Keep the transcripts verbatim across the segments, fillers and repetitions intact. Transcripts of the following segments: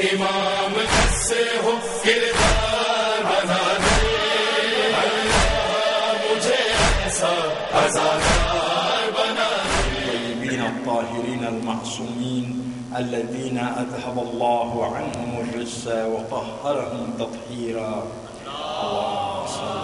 امام سے ہو کردار بنا دے اللہ مجھے ایسا عزادار بنا دے. الطيبين الطاهرين المعصومين الذين أذهب الله عنهم الرجس وطهرهم تطهيرا. اللهم صل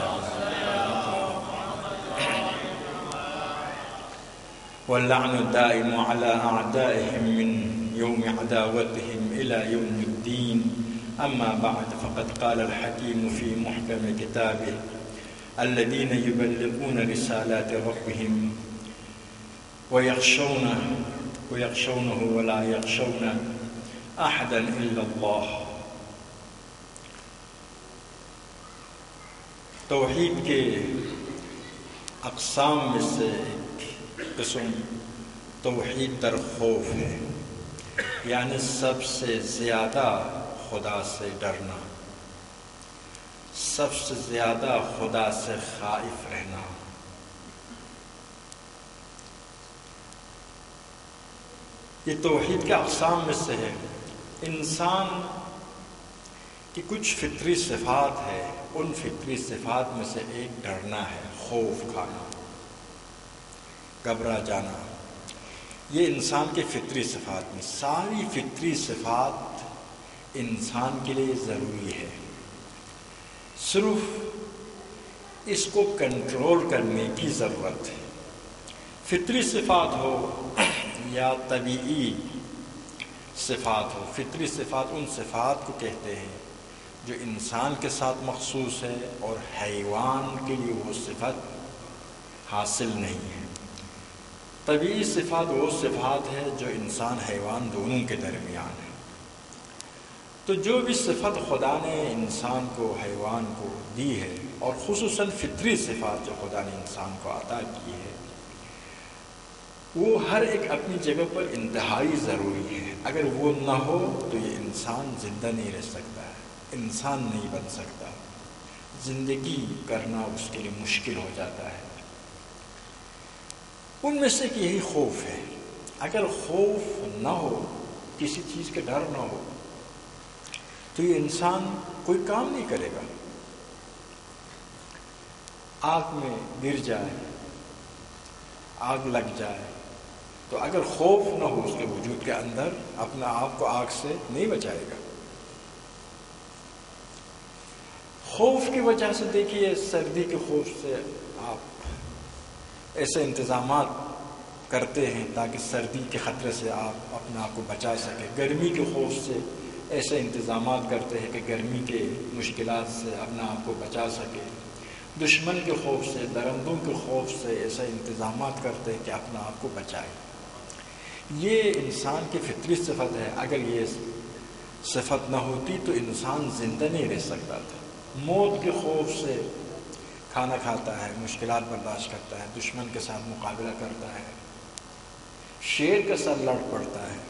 واللعن الدائم على أعدائهم من يوم عداوتهم إلى يوم الدين. أما بعد فقد قال الحكيم في محكم كتابه الذين يبلغون رسالات ربهم ويخشونه ويخشونه ولا يخشون أحدا إلا الله. توحید کے اقسام میں سے ایک قسم توحید در خوف ہے، یعنی سب سے زیادہ خدا سے ڈرنا، سب سے زیادہ خدا سے خائف رہنا. یہ توحید کے اقسام میں سے ہے. انسان کی کچھ فطری صفات ہے، ان فطری صفات میں سے ایک ڈرنا ہے، خوف کھانا، گھبرا جانا. یہ انسان کے فطری صفات میں، ساری فطری صفات انسان کے لیے ضروری ہے. صرف اس کو کنٹرول کرنے کی ضرورت ہے. فطری صفات ہو یا طبیعی صفات ہو. فطری صفات ان صفات کو کہتے ہیں جو انسان کے ساتھ مخصوص ہے اور حیوان کے لیے وہ صفت حاصل نہیں ہے. طبیعی صفات وہ صفات ہے جو انسان حیوان دونوں کے درمیان ہے. تو جو بھی صفت خدا نے انسان کو، حیوان کو دی ہے، اور خصوصاً فطری صفات جو خدا نے انسان کو عطا کی ہے، وہ ہر ایک اپنی جگہ پر انتہائی ضروری ہے. اگر وہ نہ ہو تو یہ انسان زندہ نہیں رہ سکتا ہے، انسان نہیں بن سکتا، زندگی کرنا اس کے لیے مشکل ہو جاتا ہے. ان میں سے یہی خوف ہے. اگر خوف نہ ہو، کسی چیز کا ڈر نہ ہو، تو یہ انسان کوئی کام نہیں کرے گا. آگ میں گر جائے، آگ لگ جائے، تو اگر خوف نہ ہو اس کے وجود کے اندر، اپنا آپ کو آگ سے نہیں بچائے گا. خوف کی وجہ سے دیکھیے، سردی کے خوف سے آپ ایسے انتظامات کرتے ہیں تاکہ سردی کے خطرے سے آپ اپنے آپ کو بچا سکیں. گرمی کے خوف سے ایسے انتظامات کرتے ہیں کہ گرمی کے مشکلات سے اپنے آپ کو بچا سکے. دشمن کے خوف سے، درندوں کے خوف سے ایسے انتظامات کرتے ہیں کہ اپنا آپ کو بچائے. یہ انسان کی فطری صفت ہے. اگر یہ صفت نہ ہوتی تو انسان زندہ نہیں رہ سکتا تھا. موت کے خوف سے کھانا کھاتا ہے، مشکلات برداشت کرتا ہے، دشمن کے ساتھ مقابلہ کرتا ہے، شیر کے ساتھ لڑ پڑتا ہے.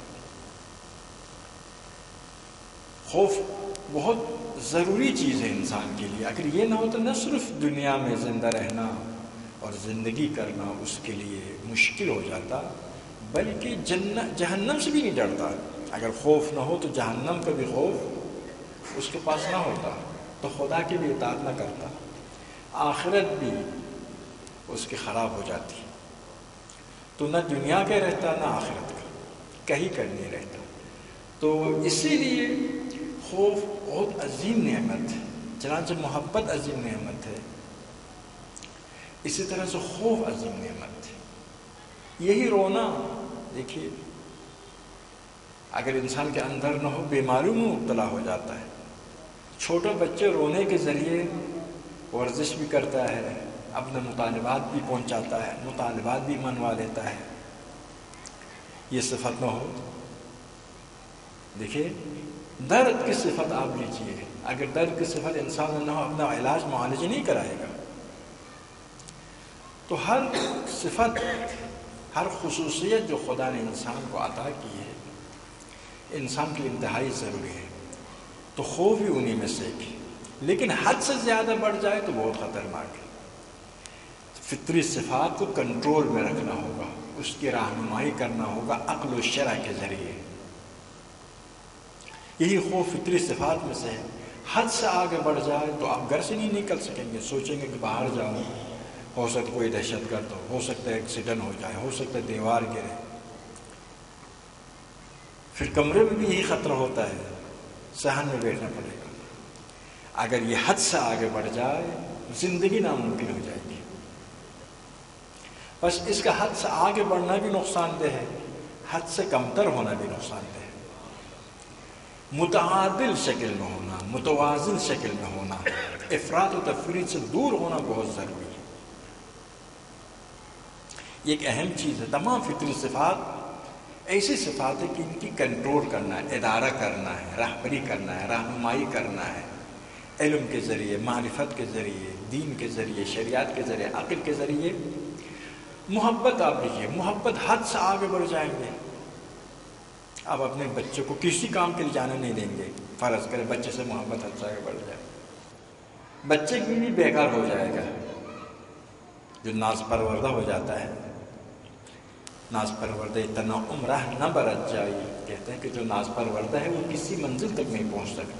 خوف بہت ضروری چیز ہے انسان کے لیے. اگر یہ نہ ہو تو نہ صرف دنیا میں زندہ رہنا اور زندگی کرنا اس کے لیے مشکل ہو جاتا، بلکہ جنت جہنم سے بھی نہیں ڈرتا. اگر خوف نہ ہو تو جہنم کا بھی خوف اس کے پاس نہ ہوتا تو خدا کی بھی اطاعت نہ کرتا، آخرت بھی اس کی خراب ہو جاتی. تو نہ دنیا کا رہتا نہ آخرت کا، کہیں کا نہیں رہتا. تو اسی لیے خوف بہت عظیم نعمت ہے. چنانچہ محبت عظیم نعمت ہے، اسی طرح سے خوف عظیم نعمت ہے. یہی رونا دیکھیے، اگر انسان کے اندر نہ ہو بیماریوں میں مبتلا ہو جاتا ہے. چھوٹے بچے رونے کے ذریعے ورزش بھی کرتا ہے، اپنے مطالبات بھی پہنچاتا ہے، مطالبات بھی منوا لیتا ہے. یہ صفت نہ ہو، دیکھیے درد کی صفت آپ لیجیے، اگر درد کی صفت انسان نہ ہو اپنا علاج معالجہ نہیں کرائے گا. تو ہر صفت، ہر خصوصیت جو خدا نے انسان کو عطا کی ہے انسان کے لیے انتہائی ضروری ہے. تو خوف بھی انہی میں سے ایک ہے، لیکن حد سے زیادہ بڑھ جائے تو بہت خطرناک ہے. فطری صفات کو کنٹرول میں رکھنا ہوگا، اس کی رہنمائی کرنا ہوگا عقل و شرع کے ذریعے. یہی خوف فطری صفات میں سے ہے. حد سے آگے بڑھ جائے تو آپ گھر سے نہیں نکل سکیں گے. سوچیں گے کہ باہر جاؤں، ہو سکتا کوئی دہشت گرد ہو ہو سکتا ہے ایکسیڈنٹ ہو جائے، ہو سکتا ہے دیوار گرے. پھر کمرے میں بھی یہی خطرہ ہوتا ہے، صحن میں بیٹھنا پڑے گا. اگر یہ حد سے آگے بڑھ جائے زندگی ناممکن ہو جائے گی. بس اس کا حد سے آگے بڑھنا بھی نقصان دہ ہے، حد سے کمتر ہونا بھی نقصان دہ ہے. متعادل شکل میں ہونا، متوازن شکل میں ہونا، افراط و تفریط سے دور ہونا بہت ضروری ہے. یہ ایک اہم چیز ہے. تمام فطری صفات ایسی صفات ہے کہ ان کی کنٹرول کرنا ہے، ادارہ کرنا ہے، رہبری کرنا ہے، رہنمائی کرنا ہے، علم کے ذریعے، معرفت کے ذریعے، دین کے ذریعے، شریعت کے ذریعے، عقل کے ذریعے. محبت آپ لیجیے، محبت حد سے آگے بڑھ جائیں گے. آپ اپنے بچے کو کسی کام کے لیے جانے نہیں دیں گے. فرض کریں بچے سے محبت حد سے آگے بڑھ جائے، بچے کی بھی بیکار ہو جائے گا. جو ناز پروردہ ہو جاتا ہے، ناز پروردہ اتنا عمرہ نہ برت جائی، کہتے ہیں کہ جو ناز پروردہ ہے وہ کسی منزل تک نہیں پہنچ سکتا.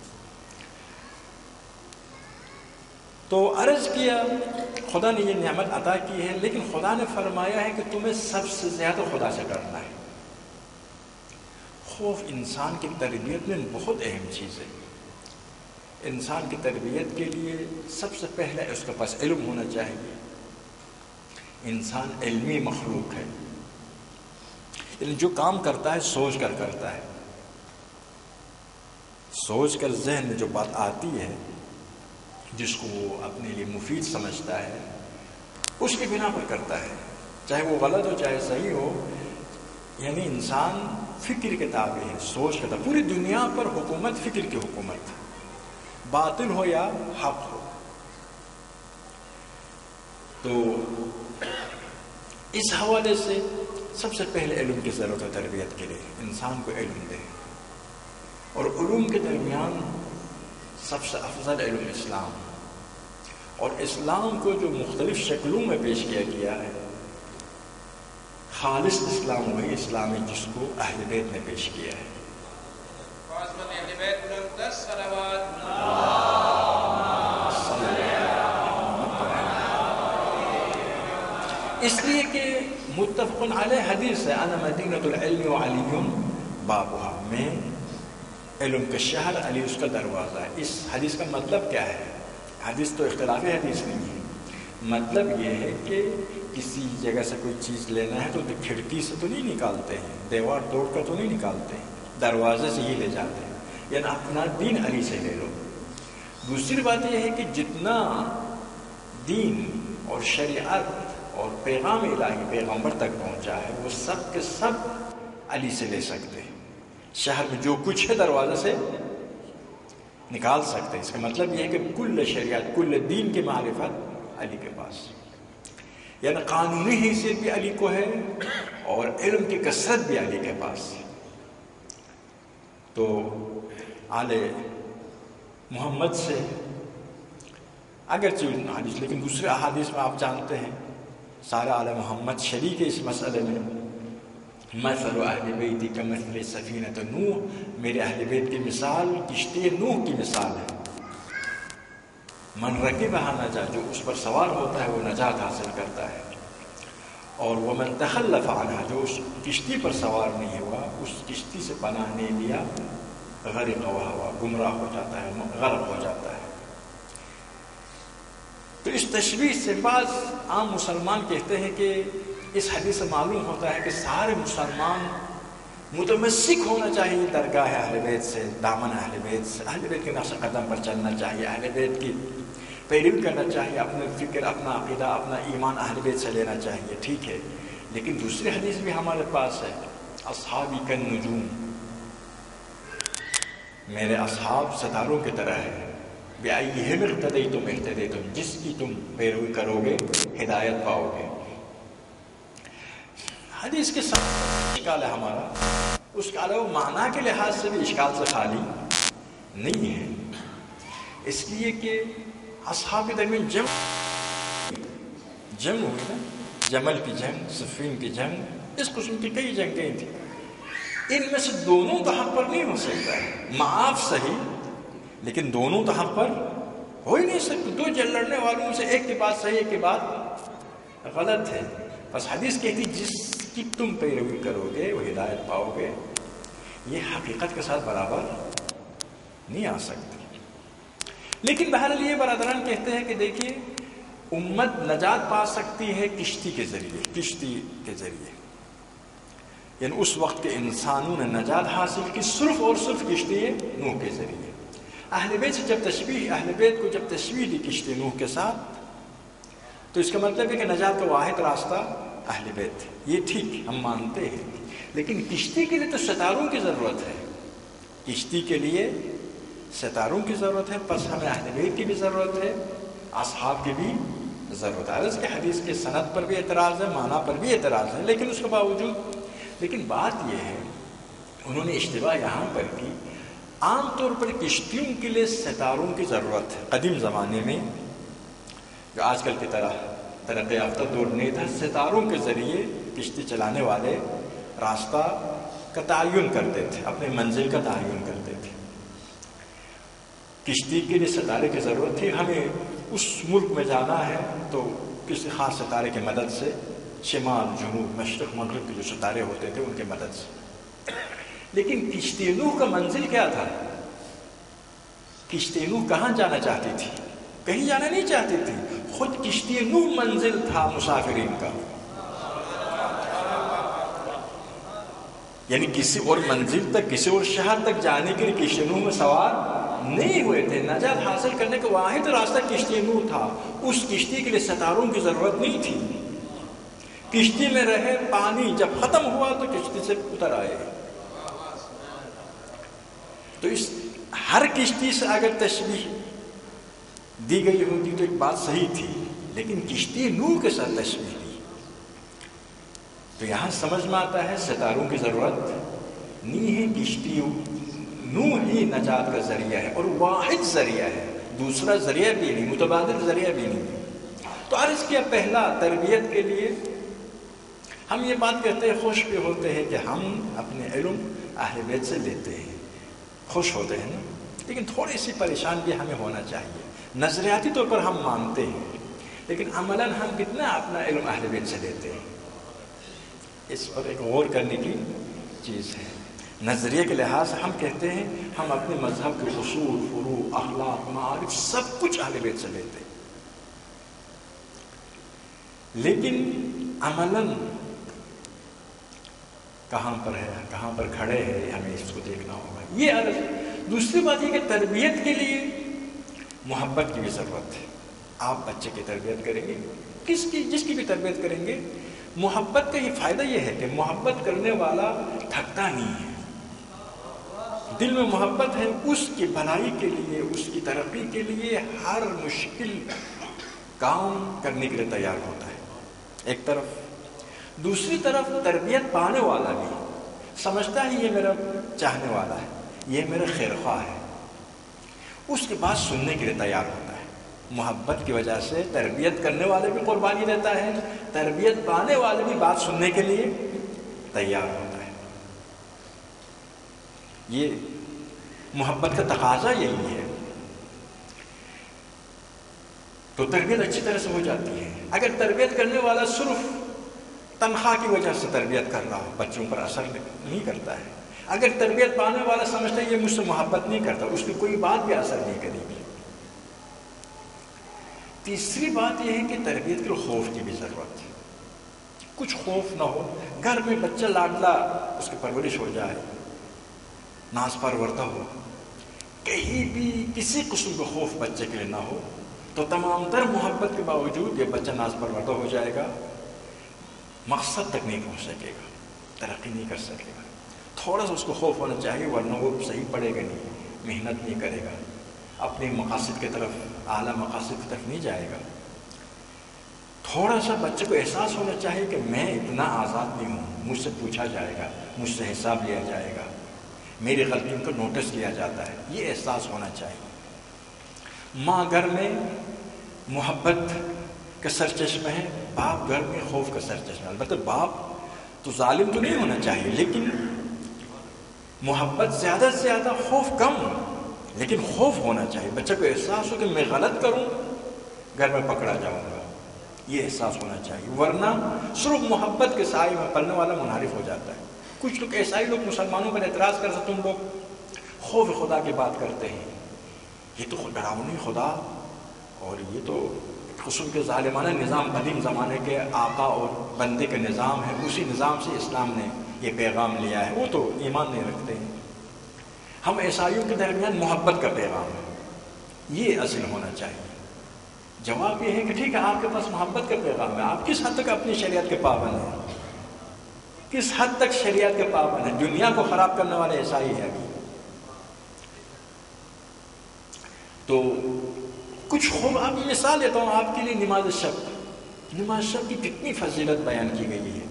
تو عرض کیا خدا نے یہ نعمت عطا کی ہے، لیکن خدا نے فرمایا ہے کہ تمہیں سب سے زیادہ خدا سے ڈرنا ہے. خوف انسان کی تربیت میں بہت اہم چیز ہے. انسان کی تربیت کے لیے سب سے پہلے اس کے پاس علم ہونا چاہیے. انسان علمی مخلوق ہے، یعنی جو کام کرتا ہے سوچ کر کرتا ہے. سوچ کر ذہن میں جو بات آتی ہے، جس کو وہ اپنے لیے مفید سمجھتا ہے، اس کی بنا پر کرتا ہے، چاہے وہ غلط ہو چاہے صحیح ہو. یعنی انسان فکر کے تابع ہے، سوچ کا تابع. پوری دنیا پر حکومت فکر کی حکومت، باطل ہو یا حق ہو. تو اس حوالے سے سب سے پہلے علم کی ضرورت ہے. تربیت کے لیے انسان کو علم دے، اور علوم کے درمیان سب سے افضل علم اسلام. اور اسلام کو جو مختلف شکلوں میں پیش کیا گیا ہے، خالص اسلام وہی اسلام ہے جس کو اہل بیت نے پیش کیا ہے. اس لیے کہ متفق علیہ حدیث ہے، انا مدینۃ العلم وعلی بابھا، میں علم کا شہر، علی اس کا دروازہ ہے. اس حدیث کا مطلب کیا ہے؟ حدیث تو اختلافی حدیث نہیں ہے. مطلب یہ ہے کہ کسی جگہ سے کوئی چیز لینا ہے تو کھڑکی سے تو نہیں نکالتے ہیں، دیوار توڑ کر تو نہیں نکالتے ہیں، دروازے سے ہی لے جاتے ہیں. یعنی اپنا دین علی سے لے لو. دوسری بات یہ ہے کہ جتنا دین اور شریعت اور پیغام الہی پیغمبر تک پہنچا ہے وہ سب کے سب علی سے لے سکتے ہیں. شہر میں جو کچھ ہے دروازے سے نکال سکتے ہیں. اس کا مطلب یہ ہے کہ کل شریعت، کل دین کی معرفت علی کے پاس. یعنی قانونی حیثیت بھی علی کو ہے اور علم کی کثرت بھی علی کے پاس. تو آل محمد سے اگرچہ حدیث، لیکن دوسرے احادیث میں آپ جانتے ہیں سارے آل محمد شریک ہے اس مسئلے میں. مثل اہل بیتی کمثل سفینۃ نوح، میرے اہل بیت کی مثال کشتی نوح کی مثال ہے. من رکبہا نجا، جو اس پر سوار ہوتا ہے وہ نجات حاصل کرتا ہے. اور ومن تخلف عنہا، جو اس کشتی پر سوار نہیں ہوا، اس کشتی سے پناہ نہیں لیا، غرق وہوا، گمراہ ہو جاتا ہے، غرق ہو جاتا ہے. تو اس تشبیہ سے بعض عام مسلمان کہتے ہیں کہ اس حدیث سے معلوم ہوتا ہے کہ سارے مسلمان متمسک ہونا چاہیے درگاہ اہل بیت سے، دامن اہل بیت سے، اہل بیت کے نقش قدم پر چلنا چاہیے، اہل بیت کی پیروی کرنا چاہیے، اپنے فکر، اپنا عقیدہ، اپنا ایمان اہل بیت سے لینا چاہیے. ٹھیک ہے، لیکن دوسری حدیث بھی ہمارے پاس ہے، اصحابی کالنجوم، میرے اصحاب ستاروں کی طرح ہے. بِأَيِّهِمْ اقْتَدَيْتُمْ اهْتَدَيْتُمْ، جس کی تم پیروی کرو گے ہدایت پاؤ گے. حدیث کے ساتھ اشکال ہے ہمارا، اس کے علاوہ معنی کے لحاظ سے بھی اشکال سے خالی نہیں ہے. اس لیے کہ اصحاب کے درمیان جنگ جنگ ہوئی نا، جمل کی جنگ، صفین کی جنگ، اس قسم کی کئی جنگیں تھیں. ان میں سے دونوں تو حق پر نہیں ہو سکتا ہے، معاف صحیح لیکن دونوں تو حق پر ہو ہی نہیں سکتے. دو جل لڑنے والوں میں سے ایک کی بات صحیح ایک کی بات غلط ہے. بس حدیث کہتی جس کی تم پیروی کرو گے وہ ہدایت پاؤ گے. یہ حقیقت کے ساتھ برابر نہیں آ سکتی. لیکن بہرحال یہ برادران کہتے ہیں کہ دیکھیے امت نجات پا سکتی ہے کشتی کے ذریعے. کشتی کے ذریعے یعنی اس وقت کے انسانوں نے نجات حاصل کی صرف اور صرف کشتی نوح کے ذریعے. اہل بیت سے جب تشبیہ اہل بیت کو جب تشبیہ دی کشتی نوح کے ساتھ تو اس کا مطلب ہے کہ نجات کا واحد راستہ اہل بیت ہے. یہ ٹھیک ہم مانتے ہیں، لیکن کشتی کے لیے تو ستاروں کی ضرورت ہے. کشتی کے لیے ستاروں کی ضرورت ہے، پس ہمیں اہل بیت کی بھی ضرورت ہے، اصحاب کی بھی ضرورت ہے. اس کے حدیث کے سند پر بھی اعتراض ہے، معنی پر بھی اعتراض ہے، لیکن اس کے باوجود لیکن بات یہ ہے انہوں نے اشتباہ یہاں پر کی. عام طور پر کشتیوں کے لیے ستاروں کی ضرورت ہے. قدیم زمانے میں جو آج کل کی طرح ترقی یافتہ دور نہیں تھا، ستاروں کے ذریعے کشتی چلانے والے راستہ کا تعین کرتے تھے، اپنے منزل کا تعین کرتے تھے. کشتی کے لیے ستارے کی ضرورت تھی. ہمیں اس ملک میں جانا ہے تو کسی خاص ستارے کی مدد سے، شمال جنوب مشرق مغرب کے جو ستارے ہوتے تھے ان کی مدد سے. لیکن کشتی نوح کا منزل کیا تھا؟ کشتی نوح کہاں جانا چاہتی تھی؟ کہیں جانا نہیں چاہتی تھی. خود کشتی نوح منزل تھا مسافرین کا. یعنی کسی اور منزل تک، کسی اور شہر تک جانے کے لیے کشتی نوح میں سوار نہیں ہوئے تھے. نجات حاصل کرنے کا واحد راستہ کشتی نوح تھا. اس کشتی کے لیے ستاروں کی ضرورت نہیں تھی. کشتی میں رہے، پانی جب ختم ہوا تو کشتی سے اتر آئے. تو اس ہر کشتی سے اگر تشبیہ دی گئی ہوتی تو ایک بات صحیح تھی، لیکن کشتی نوح کے ساتھ تشبیہ دی تو یہاں سمجھ میں آتا ہے ستاروں کی ضرورت نہیں ہے. کشتی نوح ہی نجات کا ذریعہ ہے اور واحد ذریعہ ہے، دوسرا ذریعہ بھی نہیں، متبادل ذریعہ بھی نہیں. تو عرض کیا پہلا تربیت کے لیے ہم یہ بات کہتے ہیں، خوش بھی ہوتے ہیں کہ ہم اپنے علم اہل بیت سے لیتے ہیں، خوش ہوتے ہیں نا. لیکن تھوڑی سی پریشان بھی ہمیں ہونا چاہیے. نظریاتی طور پر ہم مانتے ہیں، لیکن عملاً ہم کتنا اپنا علم اہل بیت سے لیتے ہیں، اس پر ایک غور کرنے کی چیز ہے. نظریے کے لحاظ سے ہم کہتے ہیں ہم اپنے مذہب کے اصول، فروع، اخلاق، معارف سب کچھ اہل بیت سے لیتے ہیں، لیکن عملاً کہاں پر ہے، کہاں پر کھڑے ہیں، ہمیں اس کو دیکھنا ہوگا. یہ عرض. دوسری بات یہ کہ تربیت کے لیے محبت کی بھی ضرورت ہے. آپ بچے کی تربیت کریں گے، کس کی جس کی بھی تربیت کریں گے، محبت کا یہ فائدہ یہ ہے کہ محبت کرنے والا تھکتا نہیں ہے. دل میں محبت ہے، اس کی بھلائی کے لیے، اس کی ترقی کے لیے ہر مشکل کام کرنے کے لیے تیار ہوتا ہے ایک طرف. دوسری طرف تربیت پانے والا بھی سمجھتا ہے یہ میرا چاہنے والا ہے، یہ میرا خیر خواہ ہے، اس کے بعد سننے کے لیے تیار ہوتا ہے. محبت کی وجہ سے تربیت کرنے والے بھی قربانی دیتا ہے، تربیت پانے والے بھی بات سننے کے لیے تیار ہوتا ہے. یہ محبت کا تقاضا یہی ہے. تو تربیت اچھی طرح سے ہو جاتی ہے. اگر تربیت کرنے والا صرف تنخواہ کی وجہ سے تربیت کر رہا ہو، بچوں پر اثر نہیں کرتا ہے. اگر تربیت پانے والا سمجھتا ہے یہ مجھ سے محبت نہیں کرتا، اس کی کوئی بات بھی اثر نہیں کرے گی. تیسری بات یہ ہے کہ تربیت کے خوف کی بھی ضرورت ہے. کچھ خوف نہ ہو، گھر میں بچہ لاڈلا، اس کی پرورش ہو جائے، ناز پروردہ ہو، کہیں بھی کسی قسم کا خوف بچے کے لیے نہ ہو، تو تمام تر محبت کے باوجود یہ بچہ ناز پروردہ ہو جائے گا، مقصد تک نہیں پہنچ سکے گا، ترقی نہیں کر سکے گا. تھوڑا سا اس کو خوف ہونا چاہیے، ورنہ وہ صحیح پڑھے گا نہیں، محنت نہیں کرے گا، اپنے مقاصد کی طرف، اعلیٰ مقاصد کی طرف نہیں جائے گا. تھوڑا سا بچے کو احساس ہونا چاہیے کہ میں اتنا آزاد نہیں ہوں، مجھ سے پوچھا جائے گا، مجھ سے حساب لیا جائے گا، میری غلطیوں کو نوٹس کیا جاتا ہے، یہ احساس ہونا چاہیے. ماں گھر میں محبت کا سرچشمہ ہے، باپ گھر میں خوف کا سرچشمہ ہے. البتہ باپ تو ظالم تو نہیں ہونا چاہیے، لیکن محبت زیادہ سے زیادہ، خوف کم، لیکن خوف ہونا چاہیے. بچے کو احساس ہو کہ میں غلط کروں گھر میں پکڑا جاؤں گا، یہ احساس ہونا چاہیے. ورنہ صرف محبت کے سائے میں پلنے والا منحرف ہو جاتا ہے. کچھ لوگ ایسا ہی لوگ مسلمانوں پر اعتراض کر سکتے، تم لوگ خوف خدا کی بات کرتے ہیں، یہ تو ڈراؤنی خدا اور یہ تو قسم کے ظالمانہ نظام قدیم زمانے کے آقا اور بندے کے نظام ہے، اسی نظام سے اسلام نے یہ پیغام لیا ہے، وہ تو ایمان نہیں رکھتے ہیں. ہم عیسائیوں کے درمیان محبت کا پیغام ہے، یہ اصل ہونا چاہیے. جواب یہ ہے کہ ٹھیک ہے، آپ کے پاس محبت کا پیغام ہے، آپ کس حد تک اپنی شریعت کے پابند ہیں، کس حد تک شریعت کے پابند ہیں. دنیا کو خراب کرنے والے عیسائی ہیں. ابھی تو کچھ خوب آپ مثال دیتا ہوں آپ کے لیے. نماز شب، نماز شب کی کتنی فضیلت بیان کی گئی ہے.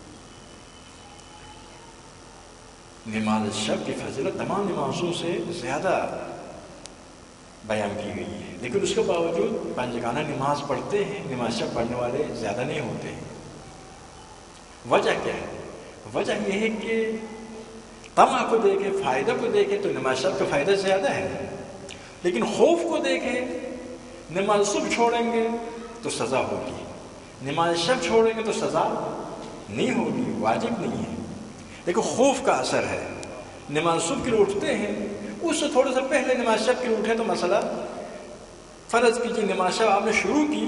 نماز شب کی فضیلت تمام نمازوں سے زیادہ بیان کی گئی ہے، لیکن اس کے باوجود پنجگانہ نماز پڑھتے ہیں، نماز شب پڑھنے والے زیادہ نہیں ہوتے ہیں. وجہ کیا ہے؟ وجہ یہ ہے کہ طمع کو دیکھے، فائدہ کو دیکھے تو نماز شب کا فائدہ زیادہ ہے، لیکن خوف کو دیکھے نماز صبح چھوڑیں گے تو سزا ہوگی، نماز شب چھوڑیں گے تو سزا نہیں ہوگی، واجب نہیں ہے. لیکن خوف کا اثر ہے. نماز صبح کے لیے اٹھتے ہیں، اس سے تھوڑا سا پہلے نماز شب کے لیے اٹھے تو مسئلہ فرض کیجیے نماز شب آپ نے شروع کی،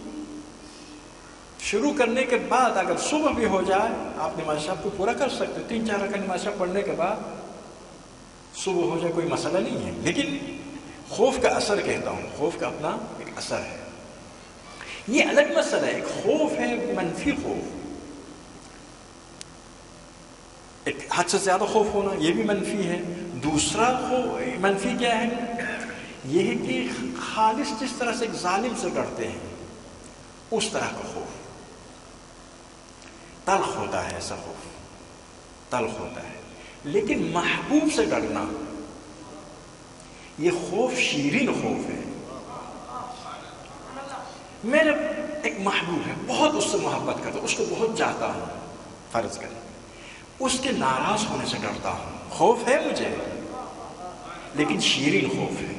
شروع کرنے کے بعد اگر صبح بھی ہو جائے آپ نماز شب کو پورا کر سکتے. تین چار رکعت نماز شب پڑھنے کے بعد صبح ہو جائے کوئی مسئلہ نہیں ہے. لیکن خوف کا اثر کہتا ہوں، خوف کا اپنا ایک اثر ہے. یہ الگ مسئلہ ہے. ایک خوف ہے منفی خوف، ایک حد سے زیادہ خوف ہونا یہ بھی منفی ہے. دوسرا خوف منفی کیا ہے؟ یہ ہے کہ خالص جس طرح سے ایک ظالم سے ڈرتے ہیں اس طرح کا خوف. تلخ ہوتا ہے ایسا خوف، تلخ ہوتا ہے. لیکن محبوب سے ڈرنا یہ خوف شیرین خوف ہے. میرا ایک محبوب ہے، بہت اس سے محبت کرتا ہوں، اس کو بہت چاہتا ہوں، فرض کریں اس کے ناراض ہونے سے ڈرتا ہوں. خوف ہے مجھے لیکن شیرین خوف ہے.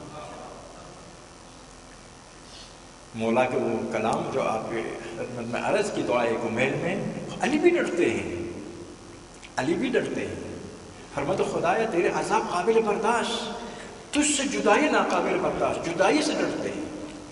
مولا کے وہ کلام جو آپ کے خدمت میں عرض کی دعائے کو میل میں، علی بھی ڈرتے ہیں، علی بھی ڈرتے ہیں. فرماتے خدایا تیرے عذاب قابل برداشت، تجھ سے جدائی ناقابل برداشت، جدائی سے ڈرتے ہیں.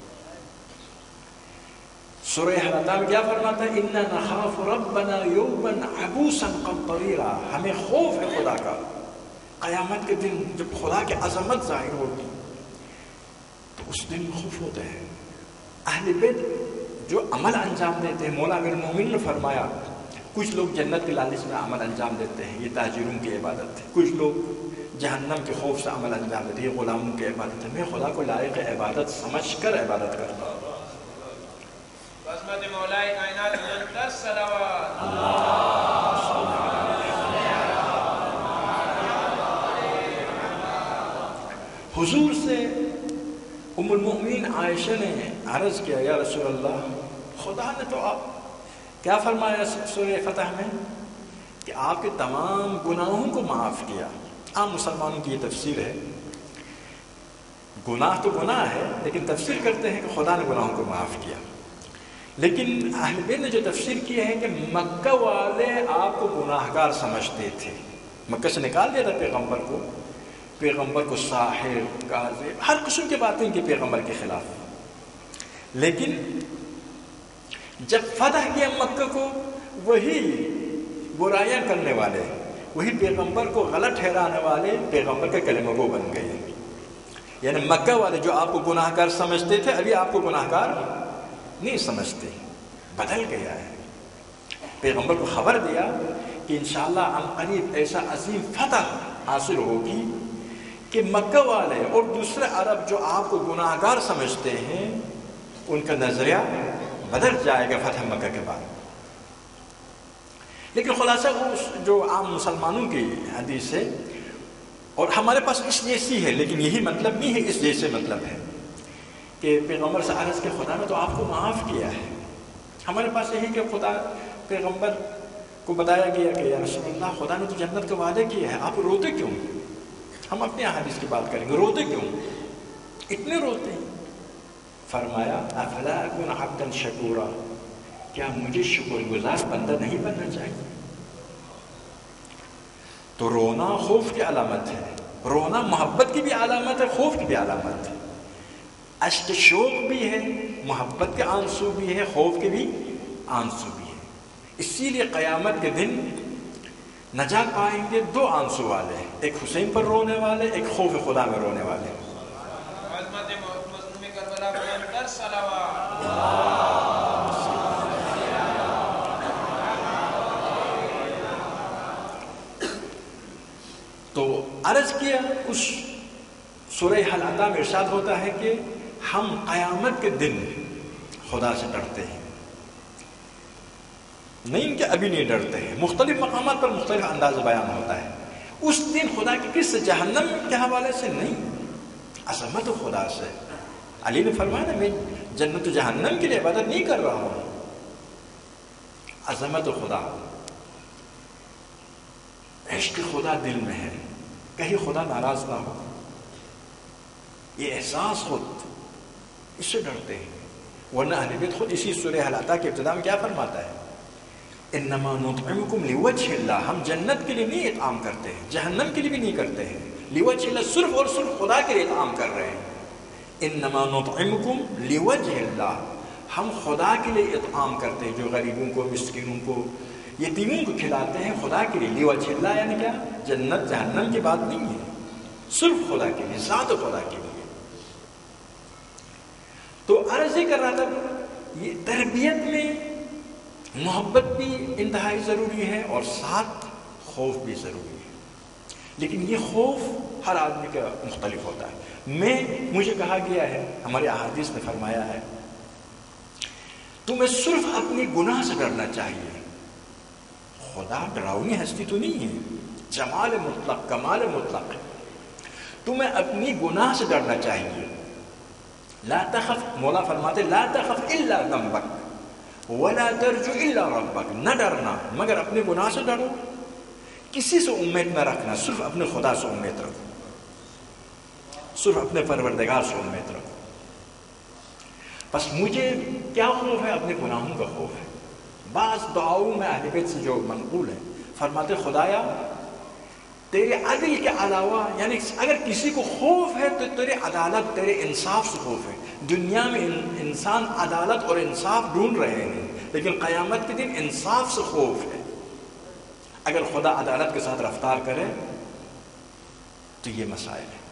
سورہ حدید میں کیا فرماتا ہے؟ اِنَّا نَخَافُ رَبَّنَا يَوْمًا عَبُوسًا قَمْطَرِيرًا. ہمیں خوف ہے خدا کا قیامت کے دن جب خدا کی عظمت ظاہر ہوگی تو اس دن خوف ہوتا ہے. اہل بیت جو عمل انجام دیتے ہیں، مولا امیر المومنین نے فرمایا کچھ لوگ جنت کے لالچ میں عمل انجام دیتے ہیں، یہ تاجروں کی عبادت ہے. کچھ لوگ جہنم کے خوف سے عمل انجام دیتے ہیں، یہ غلاموں کی عبادت ہے. میں خدا کو لائق عبادت سمجھ کر عبادت کرتا ہوں. مولا کائنات حضور سے ام المؤمنین عائشہ نے عرض کیا یا رسول اللہ، خدا نے تو آپ کیا فرمایا سورہ فتح میں کہ آپ کے تمام گناہوں کو معاف کیا. عام مسلمانوں کی یہ تفسیر ہے، گناہ تو گناہ ہے لیکن تفسیر کرتے ہیں کہ خدا نے گناہوں کو معاف کیا. لیکن اہل بیت نے جو تفسیر کی ہے کہ مکہ والے آپ کو گناہگار سمجھتے تھے، مکہ سے نکال دیا تھا پیغمبر کو، پیغمبر کو ساحر، کاذب، ہر قسم کی باتیں کی پیغمبر کے خلاف. لیکن جب فتح کیا مکہ کو، وہی برائیاں کرنے والے، وہی پیغمبر کو غلط ٹھہرانے والے پیغمبر کے کلمہ گو بن گئے. یعنی مکہ والے جو آپ کو گناہگار سمجھتے تھے ابھی آپ کو گناہگار نہیں سمجھتے، بدل گیا ہے. پیغمبر کو خبر دیا کہ انشاءاللہ عن قریب ایسا عظیم فتح حاصل ہوگی کہ مکہ والے اور دوسرے عرب جو آپ کو گناہگار سمجھتے ہیں ان کا نظریہ بدل جائے گا فتح مکہ کے بعد. لیکن خلاصہ وہ جو عام مسلمانوں کی حدیث ہے اور ہمارے پاس اس جیسی ہے، لیکن یہی مطلب نہیں ہے، اس جیسے مطلب ہے کہ پیغمبر سے عرض کہ خدا نے تو آپ کو معاف کیا ہے. ہمارے پاس یہی کہ خدا پیغمبر کو بتایا گیا کہ یا رسول اللہ خدا نے تو جنت کے وعدے کیے ہیں، آپ روتے کیوں؟ ہم اپنے احادیث کی بات کریں گے، روتے کیوں اتنے روتے ہیں؟ فرمایا افلا اکون عبدا شکورا، کیا مجھے شکر گزار بندہ نہیں بننا چاہیے؟ تو رونا خوف کی علامت ہے، رونا محبت کی بھی علامت ہے، خوف کی بھی علامت ہے، اشک شوق بھی ہے، محبت کے آنسو بھی ہے، خوف کے بھی آنسو بھی ہے۔ اسی لیے قیامت کے دن نجات پائیں گے دو آنسو والے، ایک حسین پر رونے والے، ایک خوف خدا میں رونے والے۔ تو عرض کیا اس سورہ حل عطا میں ارشاد ہوتا ہے کہ ہم قیامت کے دن خدا سے ڈرتے ہیں، نہیں کہ ابھی نہیں ڈرتے ہیں، مختلف مقامات پر مختلف انداز بیان ہوتا ہے۔ اس دن خدا کی کس سے؟ جہنم کے حوالے سے نہیں، عظمت خدا سے۔ علی نے فرمایا نا میں جنت و جہنم کے لیے عبادت نہیں کر رہا ہوں، عظمت خدا، عشق خدا دل میں ہے، کہیں خدا ناراض نہ ہو، یہ احساس خود، اس سے ڈرتے ہیں۔ ورنہ اہل بیت خود اسی سورہ حل عطا کے ابتدا میں کیا فرماتا ہے؟ انما نطعمکم لوجہ اللہ، ہم جنت کے لیے نہیں اطعام کرتے ہیں، جہنم کے لیے بھی نہیں کرتے ہیں، لوجہ اللہ صرف اور صرف خدا کے لیے اطعام کر رہے ہیں۔ انما نطعمکم لوجہ اللہ، ہم خدا کے لیے اطعام کرتے ہیں، جو غریبوں کو، مسکینوں کو، یتیموں کو کھلاتے ہیں خدا کے لیے، لوجہ اللہ یعنی کیا؟ جنت جہنم کی بات نہیں ہے، صرف خدا کے لیے، ذات خدا کے لیے۔ تو عرض یہ کر رہا تھا یہ تربیت میں محبت بھی انتہائی ضروری ہے اور ساتھ خوف بھی ضروری ہے، لیکن یہ خوف ہر آدمی کا مختلف ہوتا ہے۔ میں مجھے کہا گیا ہے، ہمارے احادیث میں فرمایا ہے تمہیں صرف اپنی گناہ سے ڈرنا چاہیے، خدا ڈراؤنی ہستی تو نہیں ہے، جمال مطلق، کمال مطلق ہے، تمہیں اپنی گناہ سے ڈرنا چاہیے۔ لا تخف، مولا فرماتے لا تخف الا ذنبک ولا ترجو الا ربک، نہ ڈرنا مگر اپنے گناہ سے ڈرو، کسی سے امید نہ رکھنا، صرف اپنے خدا سے امید رکھو، صرف اپنے پروردگار سے امید رکھو۔ بس مجھے کیا خوف ہے؟ اپنے گناہوں کا خوف ہے۔ بعض دعاؤں میں اہل بیت سے جو منقول ہے، فرماتے خدایا تیرے عدل کے علاوہ، یعنی اگر کسی کو خوف ہے تو تیرے عدالت، تیرے انصاف سے خوف ہے۔ دنیا میں انسان عدالت اور انصاف ڈھونڈ رہے ہیں، لیکن قیامت کے دن انصاف سے خوف ہے۔ اگر خدا عدالت کے ساتھ رفتار کرے تو یہ مسائل ہے۔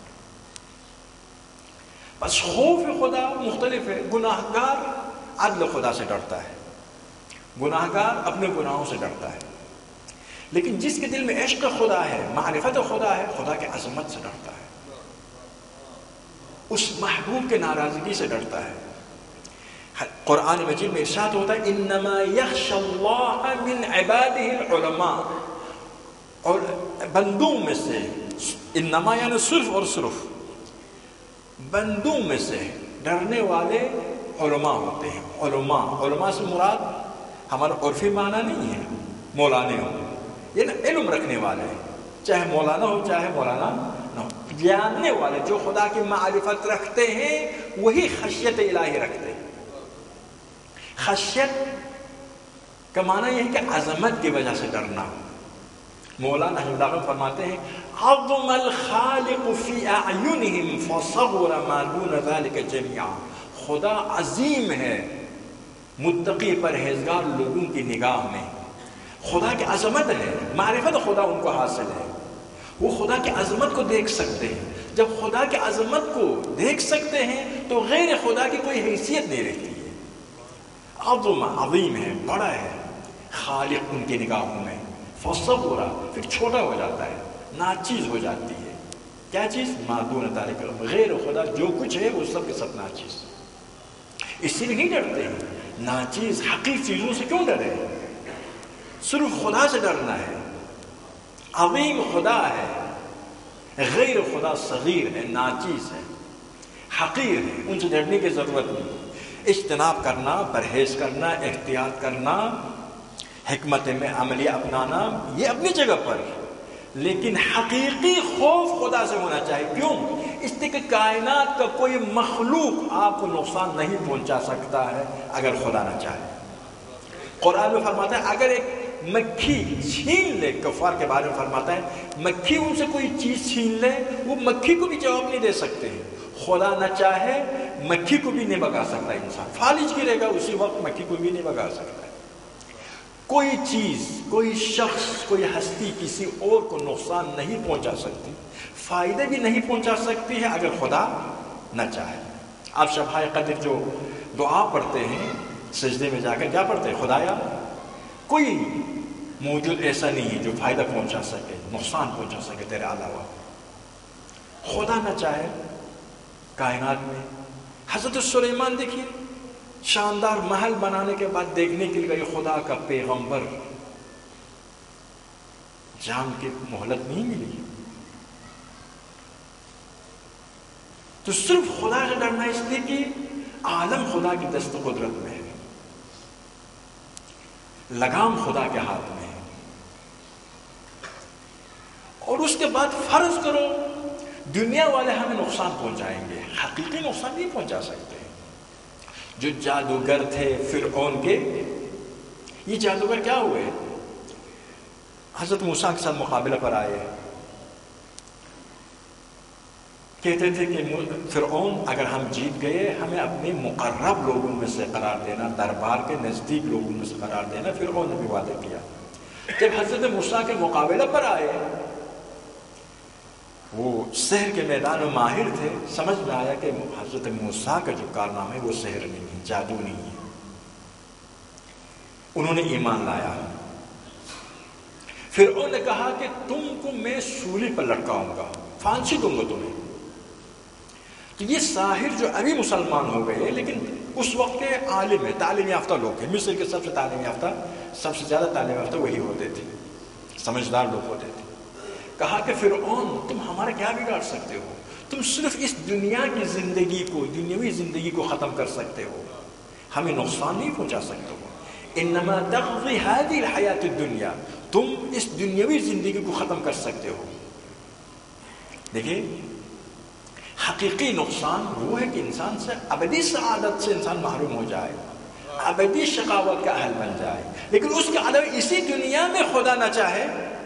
بس خوف خدا مختلف ہے، گناہ گار عدل خدا سے ڈرتا ہے، گناہ گار اپنے گناہوں سے ڈرتا ہے، لیکن جس کے دل میں عشق خدا ہے، معرفت خدا ہے، خدا کے عظمت سے ڈرتا ہے، اس محبوب کے ناراضگی سے ڈرتا ہے۔ قرآن مجید میں ارشاد ہوتا ہے انما یخشی اللہ من عبادہ العلماء، اور بندوں میں سے، انما یعنی صرف اور صرف بندوں میں سے ڈرنے والے علماء ہوتے ہیں۔ علماء علماء سے مراد ہمارا عرفی معنی نہیں ہے مولانے ہو، یہ نا علم رکھنے والے، چاہے مولانا ہو چاہے مولانا نہ ہو، جاننے والے جو خدا کی معرفت رکھتے ہیں وہی خشیت الہی رکھتے ہیں۔ خشیت کا معنی یہ ہے کہ عظمت کی وجہ سے ڈرنا۔ مولانا حضرت فرماتے ہیں عظم الخالق فی اعینہم فصغر ما دون ذلک جميعا، خدا عظیم ہے متقی پرہیزگار لوگوں کی نگاہ میں، خدا کی عظمت ہے، معرفت خدا ان کو حاصل ہے، وہ خدا کی عظمت کو دیکھ سکتے ہیں۔ جب خدا کی عظمت کو دیکھ سکتے ہیں تو غیر خدا کی کوئی حیثیت نہیں رہتی ہے۔ عظم عظیم ہے، بڑا ہے، خالق ان کی نگاہوں میں، فصغر پھر چھوٹا ہو جاتا ہے، ناچیز ہو جاتی ہے۔ کیا چیز؟ ما دون ذلک، غیر خدا جو کچھ ہے وہ سب کے سب ناچیز، اسی لیے نہیں ڈرتے ہیں۔ ناچیز حقیقی چیزوں سے کیوں ڈرے؟ صرف خدا سے ڈرنا ہے۔ عظیم خدا ہے، غیر خدا صغیر ہے، ناچیز ہے، حقیر ہے، ان سے ڈرنے کی ضرورت نہیں۔ اجتناب کرنا، پرہیز کرنا، احتیاط کرنا حکمت میں عملی اپنانا یہ اپنی جگہ پر، لیکن حقیقی خوف خدا سے ہونا چاہیے. کیوں؟ اس لیے کہ کائنات کا کوئی مخلوق آپ کو نقصان نہیں پہنچا سکتا ہے اگر خدا نہ چاہے. قرآن میں فرماتا ہے اگر ایک مکھی چھین لے، کفار کے بارے میں فرماتا ہے مکھی ان سے کوئی چیز چھین لے وہ مکھی کو بھی جواب نہیں دے سکتے ہیں. خدا نہ چاہے مکھی کو بھی نہیں بگا سکتا انسان، فالج گرے گا اسی وقت، مکھی کو بھی نہیں بگا سکتا. کوئی چیز، کوئی شخص، کوئی ہستی کسی اور کو نقصان نہیں پہنچا سکتی، فائدے بھی نہیں پہنچا سکتی ہے اگر خدا نہ چاہے. آپ شب قدر جو دعا پڑھتے ہیں سجدے میں جا کر کیا پڑھتے ہیں؟ خدایا کوئی موجود ایسا نہیں ہے جو فائدہ پہنچا سکے، نقصان پہنچا سکے تیرے علاوہ. خدا نہ چاہے کائنات میں حضرت سلیمان دیکھیے، شاندار محل بنانے کے بعد دیکھنے کے لیے خدا کا پیغمبر، جان کی مہلت نہیں ملی. تو صرف خدا سے ڈرنا اس لیے کہ عالم خدا کی دست قدرت میں ہے، لگام خدا کے ہاتھ میں ہے. اور اس کے بعد فرض کرو دنیا والے ہمیں نقصان پہنچائیں گے، حقیقی نقصان نہیں پہنچا سکتے. جو جادوگر تھے فرعون کے، یہ جادوگر کیا ہوئے؟ حضرت موسیٰ کے ساتھ مقابلہ پر آئے، کہتے تھے کہ فرعون اگر ہم جیت گئے ہمیں اپنے مقرب لوگوں میں سے قرار دینا، دربار کے نزدیک لوگوں میں سے قرار دینا. فرعون نے بھی وعدہ کیا. جب حضرت موسیٰ کے مقابلہ پر آئے، وہ سحر کے میدان میں ماہر تھے، سمجھ میں آیا کہ حضرت موسیٰ کا جو کارنامہ ہے وہ سحر نہیں ہے، جادو نہیں ہے. انہوں نے ایمان لایا. فرعون نے کہا کہ تم کو میں سولی پر لٹکاؤں گا، پھانسی دوں گا تمہیں. تو یہ ساحر جو ابھی مسلمان ہو گئے لیکن اس وقت کے عالم ہے، تعلیم یافتہ لوگ ہیں، مصر کے سب سے تعلیم یافتہ، سب سے زیادہ تعلیم یافتہ وہی ہوتے تھے، سمجھدار لوگ ہوتے تھے. کہا کہ فرعون تم ہمارا کیا بگاڑ سکتے ہو؟ تم صرف اس دنیا کی زندگی کو، دنیاوی زندگی کو ختم کر سکتے ہو، ہمیں نقصان نہیں پہنچا سکتے ہو. انما تقضی هذه الحیات الدنیا، تم اس دنیاوی زندگی کو ختم کر سکتے ہو. دیکھیں حقیقی نقصان وہ ہے کہ انسان سے ابدی سعادت سے انسان محروم ہو جائے، ابدی شقاوت کا اہل بن جائے. لیکن اس کے علاوہ اسی دنیا میں خدا نہ چاہے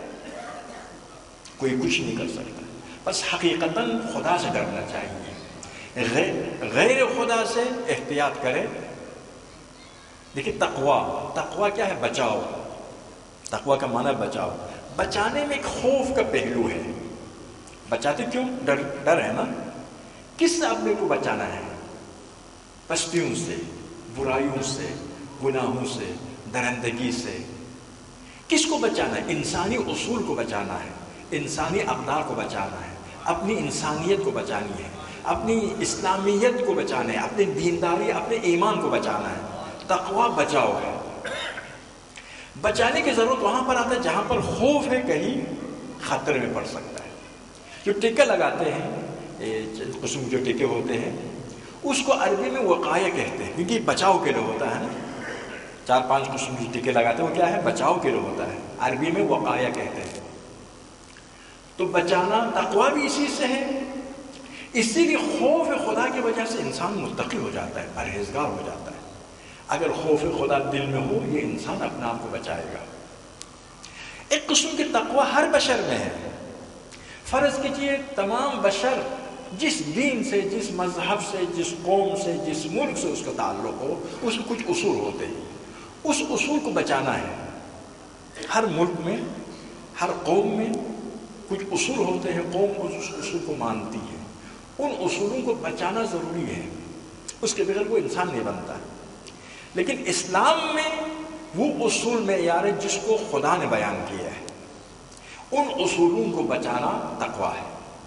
کوئی کچھ نہیں کر سکتا. بس حقیقتاً خدا سے ڈرنا چاہیے، غیر, غیر خدا سے احتیاط کرے. دیکھیں تقوی، تقوی کیا ہے؟ بچاؤ. تقوی کا معنی بچاؤ. بچانے میں ایک خوف کا پہلو ہے. بچاتے کیوں؟ ڈر ڈر ہے نا. کس سے اپنے کو بچانا ہے؟ پستیوں سے، برائیوں سے، گناہوں سے، درندگی سے. کس کو بچانا ہے؟ انسانی اصول کو بچانا ہے، انسانی اقدار کو بچانا ہے، اپنی انسانیت کو بچانی ہے، اپنی اسلامیت کو بچانا ہے، اپنی دینداری، اپنے ایمان کو بچانا ہے. تقوی بچاؤ ہے. بچانے کی ضرورت وہاں پر آتا ہے جہاں پر خوف ہے کہیں خطرے میں پڑ سکتا ہے. جو ٹیکے لگاتے ہیں، قسم جو ٹیکے ہوتے ہیں، اس کو عربی میں وقایہ کہتے ہیں، کیونکہ بچاؤ کے لیے ہوتا ہے نا. چار پانچ قسم کے ٹیکے لگاتے ہیں، وہ کیا ہے؟ بچاؤ کے لیے ہوتا ہے. عربی میں وقایہ کہتے ہیں. تو بچانا تقوی بھی اسی سے ہے. اسی لیے خوف خدا کی وجہ سے انسان متقی ہو جاتا ہے، پرہیزگار ہو جاتا ہے. اگر خوف خدا دل میں ہو یہ انسان اپنے آپ کو بچائے گا. ایک قسم کی تقوی ہر بشر میں ہے. فرض کیجئے تمام بشر جس دین سے، جس مذہب سے، جس قوم سے، جس ملک سے اس کا تعلق ہو، اس میں کچھ اصول ہوتے ہیں. اس اصول کو بچانا ہے. ہر ملک میں، ہر قوم میں کچھ اصول ہوتے ہیں، قوم اس اصول کو مانتی ہے. ان اصولوں کو بچانا ضروری ہے، اس کے بغیر وہ انسان نہیں بنتا. لیکن اسلام میں وہ اصول معیار ہے جس کو خدا نے بیان کیا ہے. ان اصولوں کو بچانا تقوی ہے.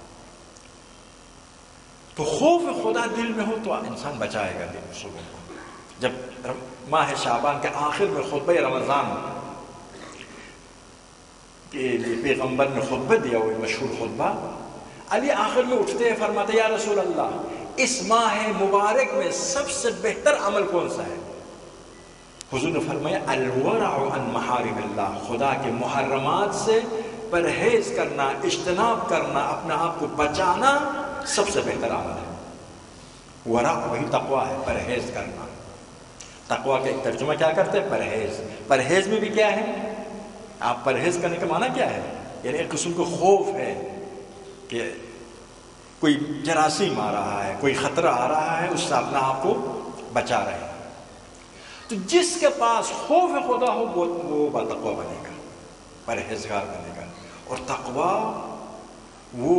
تو خوف خدا دل میں ہو تو انسان بچائے گا ان اصولوں کو. جب ماہ شعبان کے آخر میں خطبہ رمضان کے لیے پیغمبر نے خطبہ دیا، وہ مشہور خطبہ، علی آخر میں اٹھتے ہیں، فرماتے یا رسول اللہ اس ماہ مبارک میں سب سے بہتر عمل کون سا ہے؟ حضور نے فرمایا الورع عن محارم اللہ، خدا کے محرمات سے پرہیز کرنا، اجتناب کرنا، اپنے آپ کو بچانا سب سے بہتر عمل ہے۔ ورع وہی تقویٰ ہے، پرہیز کرنا۔ تقویٰ کا ایک ترجمہ کیا کرتے ہیں؟ پرہیز۔ پرہیز میں بھی کیا ہے؟ آپ پرہیز کرنے کا معنی کیا ہے؟ یعنی ایک قسم کو خوف ہے کہ کوئی جراثیم آ رہا ہے، کوئی خطرہ آ رہا ہے، اس سے اپنا آپ کو بچا رہے ہیں۔ تو جس کے پاس خوف خدا ہو وہ وہ باتقویٰ بنے گا، پرہیزگار بنے گا۔ اور تقویٰ وہ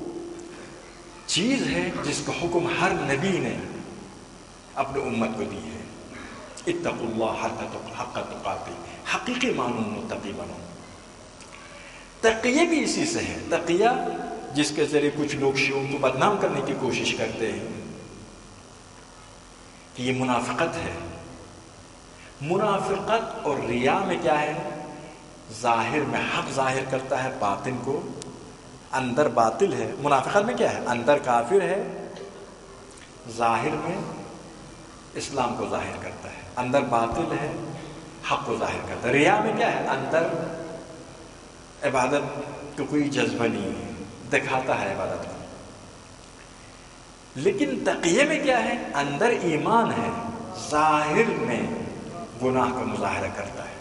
چیز ہے جس کا حکم ہر نبی نے اپنے امت کو دی ہے، اتقوا اللہ حق تقاتی، حقیقی معنوں متقی بنو۔ تقیہ بھی اسی سے ہے۔ تقیہ جس کے ذریعے کچھ لوگ شیعوں کو بدنام کرنے کی کوشش کرتے ہیں کہ یہ منافقت ہے۔ منافقت اور ریا میں کیا ہے؟ ظاہر میں حق ظاہر کرتا ہے، باطن کو اندر باطل ہے۔ منافقت میں کیا ہے؟ اندر کافر ہے، ظاہر میں اسلام کو ظاہر کرتا ہے، اندر باطل ہے، حق کو ظاہر کرتا ہے۔ ریا میں کیا ہے؟ اندر عبادت کو کوئی جذبہ نہیں ہے، دکھاتا ہے عبادت کو۔ لیکن تقیہ میں کیا ہے؟ اندر ایمان ہے، ظاہر میں گناہ کا مظاہرہ کرتا ہے۔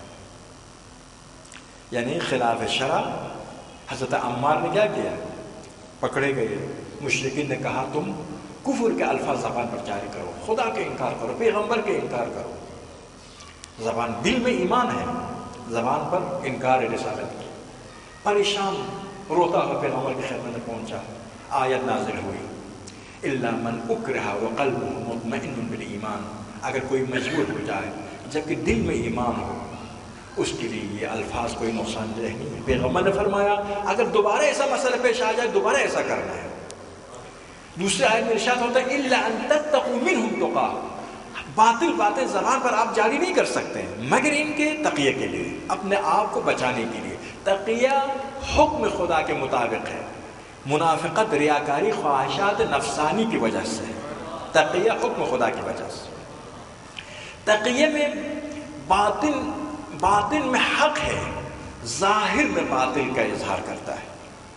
یعنی خلاف شرع حضرت عمار نے کیا کیا؟ پکڑے گئے، مشرکین نے کہا تم کفر کے الفاظ زبان پر جاری کرو، خدا کے انکار کرو، پیغمبر کے انکار کرو۔ زبان، دل میں ایمان ہے، زبان پر انکار رسالت کی۔ پریشان روتا ہوا پیغمبر کی خدمت میں پہنچا، آیت نازل ہوئی الا من اکرہ وقلبہ مطمئن بالایمان، اگر کوئی مجبور ہو جائے جبکہ دل میں ایمان ہو، اس کے لیے یہ الفاظ کوئی نقصان دہ نہیں ہے۔ پیغمبر نے فرمایا اگر دوبارہ ایسا مسئلہ پیش آ جائے دوبارہ ایسا کرنا ہے۔ دوسرے آیت میں ارشاد ہوتا ہے الا ان تتقوا منهم تقا، باطل باتیں زبان پر آپ جاری نہیں کر سکتے مگر ان کے تقیہ کے لیے، اپنے آپ کو بچانے کے لیے۔ تقیہ حکم خدا کے مطابق ہے، منافقت ریاکاری خواہشات نفسانی کی وجہ سے ہے، تقیہ حکم خدا کی وجہ سے۔ تقیہ میں باطن باطن میں حق ہے، ظاہر میں باطل کا اظہار کرتا ہے۔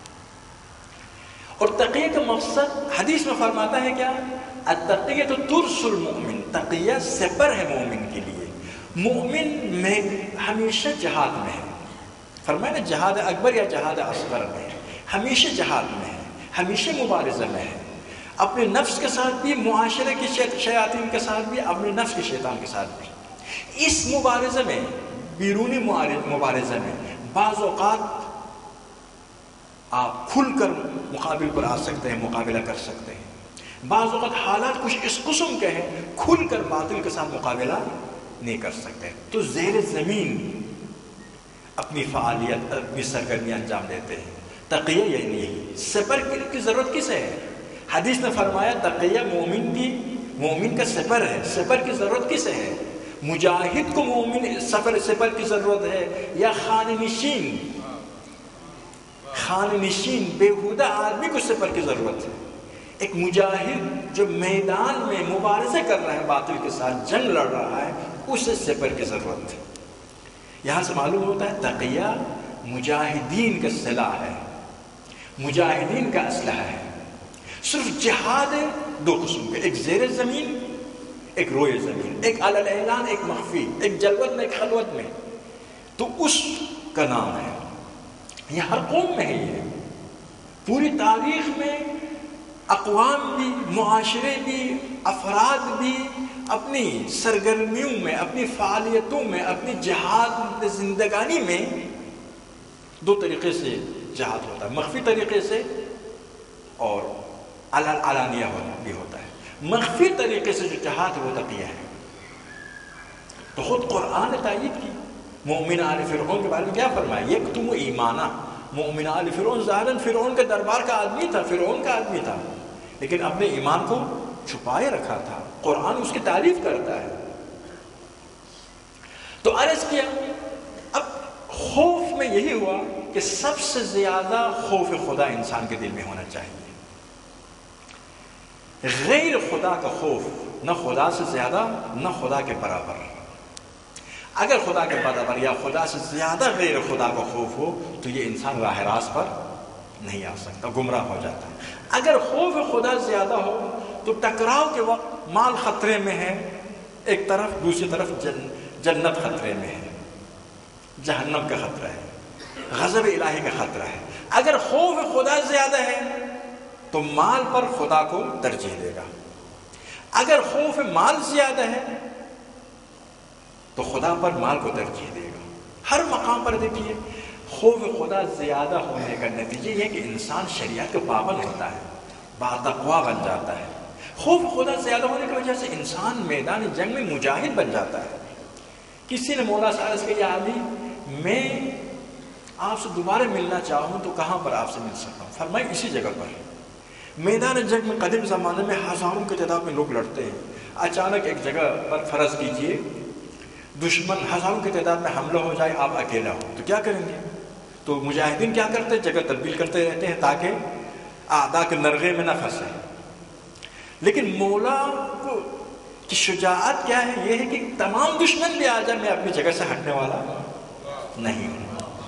اور تقیہ کا مقصد حدیث میں فرماتا ہے کیا؟ التقیہ تو ترس المؤمن، تقیہ سپر ہے مومن کے لیے۔ مومن میں ہمیشہ جہاد میں ہے، فرمایا نا جہاد اکبر یا جہاد اصغر میں ہے، ہمیشہ جہاد میں ہے، ہمیشہ مبارزہ میں ہے، اپنے نفس کے ساتھ بھی، معاشرے کی شیاطین کے ساتھ بھی، اپنے نفس کے شیطان کے ساتھ بھی۔ اس مبارزہ میں، بیرونی مبارزہ میں بعض اوقات آپ کھل کر مقابل پر آ سکتے ہیں، مقابلہ کر سکتے ہیں، بعض اوقات حالات کچھ اس قسم کے ہیں کھل کر باطل کے ساتھ مقابلہ نہیں کر سکتے، تو زیر زمین اپنی فعالیت، اپنی سرگرمی انجام دیتے ہیں۔ تقیہ یہ نہیں، سپر کی ضرورت کسے ہے؟ حدیث نے فرمایا تقیہ مومن کی، مومن کا سپر ہے، سپر کی ضرورت کسے ہے؟ مجاہد کو مومن سفر سپر کی ضرورت ہے یا خان نشین خان نشین بےہودہ آدمی کو سپر کی ضرورت ہے؟ ایک مجاہد جو میدان میں مبارزہ کر رہا ہے، باطل کے ساتھ جنگ لڑ رہا ہے، اسے سپر کی ضرورت ہے۔ یہاں سے معلوم ہوتا ہے تقیہ مجاہدین کا سلاح ہے، مجاہدین کا اسلحہ ہے۔ صرف جہاد ہے دو قسم کے، ایک زیر زمین، ایک روئے زمین، ایک علی الاعلان، ایک مخفی، ایک جلوت میں، ایک خلوت میں، تو اس کا نام ہے۔ یہ ہر قوم میں ہے، یہ پوری تاریخ میں اقوام بھی، معاشرے بھی، افراد بھی اپنی سرگرمیوں میں، اپنی فعالیتوں میں، اپنی جہاد زندگانی میں دو طریقے سے جہاد ہوتا ہے، مخفی طریقے سے اور علانیہ بھی ہوتا ہے۔ مخفی طریقے سے جو جہاد ہے وہ تقیہ ہے، تو خود قرآن نے تائید کی۔ مومن آل فرعون کے بارے میں کیا فرمایا؟ یکتم ایمانہ، مومن آل فرعون ظاہراً فرعون کے دربار کا آدمی تھا، فرعون کا آدمی تھا، لیکن اپنے ایمان کو چھپائے رکھا تھا۔ قرآن اس کی تعریف کرتا ہے۔ تو عرض کیا، اب خوف میں یہی ہوا کہ سب سے زیادہ خوف خدا انسان کے دل میں ہونا چاہیے۔ غیر خدا کا خوف نہ خدا سے زیادہ نہ خدا کے برابر، اگر خدا کے برابر یا خدا سے زیادہ غیر خدا کا خوف ہو تو یہ انسان راہ راست پر نہیں آ سکتا، گمراہ ہو جاتا ہے۔ اگر خوف خدا زیادہ ہو تو ٹکراؤ کے وقت مال خطرے میں ہے ایک طرف، دوسری طرف جن جنت خطرے میں ہے، جہنم کا خطرہ ہے، غضب الہی کا خطرہ ہے۔ اگر خوف خدا زیادہ ہے تو مال پر خدا کو ترجیح دے گا، اگر خوف مال زیادہ ہے تو خدا پر مال کو ترجیح دے گا۔ ہر مقام پر دیکھیے خوف خدا زیادہ ہونے کا نتیجہ یہ کہ انسان شریعت کا پابند ہوتا ہے، باتقوا بن جاتا ہے۔ خوف خدا زیادہ ہونے کی وجہ سے انسان میدان جنگ میں مجاہد بن جاتا ہے۔ کسی نے مولا سے عرض کیا، علی میں آپ سے دوبارہ ملنا چاہوں تو کہاں پر آپ سے مل سکتا ہوں؟ فرمائے اسی جگہ پر۔ میدان جنگ میں قدیم زمانے میں ہزاروں کی تعداد میں لوگ لڑتے ہیں، اچانک ایک جگہ پر فرض کیجئے دشمن ہزاروں کی تعداد میں حملہ ہو جائے، آپ اکیلا ہو تو کیا کریں گے؟ تو مجاہدین کیا کرتے ہیں؟ جگہ تبدیل کرتے رہتے ہیں تاکہ اعداء کے نرغے میں نہ پھنسے۔ لیکن مولا کو کی شجاعت کیا ہے؟ یہ ہے کہ تمام دشمن بھی آ جائے، میں اپنی جگہ سے ہٹنے والا نہیں ہوں۔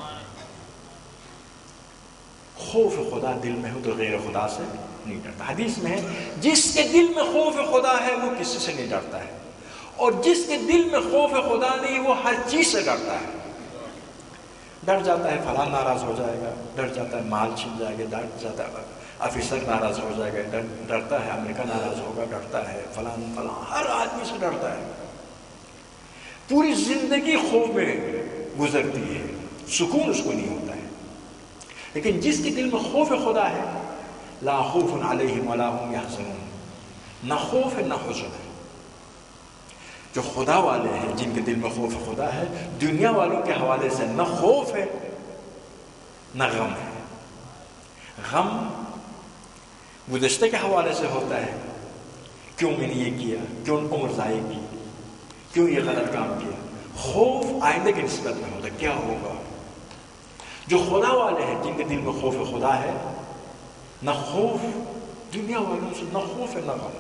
خوف خدا دل میں ہو تو غیر خدا سے نہیں ڈرتا۔ حدیث میں ہے جس کے دل میں خوف خدا ہے وہ کسی سے نہیں ڈرتا ہے، اور جس کے دل میں خوف خدا نہیں وہ ہر چیز سے ڈرتا ہے۔ ڈر جاتا ہے فلاں ناراض ہو جائے گا، ڈر جاتا ہے مال چھن جائے گا، ڈر جاتا ہے آفیسر ناراض ہو جائے گا، ڈر ڈرتا ہے امریکہ ناراض ہوگا، ڈرتا ہے فلاں فلاں، ہر آدمی سے ڈرتا ہے۔ پوری زندگی خوف میں گزرتی ہے، سکون اس کو نہیں ہوتا ہے۔ لیکن جس کے دل میں خوف خدا ہے، لا خوف علیہم ولا هم یحزنون، نہ خوف ہے نہ حزن ہے۔ جو خدا والے ہیں، جن کے دل میں خوف خدا ہے، دنیا والوں کے حوالے سے نہ خوف ہے نہ غم ہے۔ غم گزشتہ کے حوالے سے ہوتا ہے، کیوں میں نے یہ کیا، کیوں عمر ضائع کی، کیوں یہ غلط کام کیا۔ خوف آئندہ کی نسبت میں ہوتا ہے، کیا ہوگا۔ جو خدا والے ہیں، جن کے دل میں خوف خدا ہے، نہ خوف دنیا والوں سے، نہ خوف ہے نہ غم۔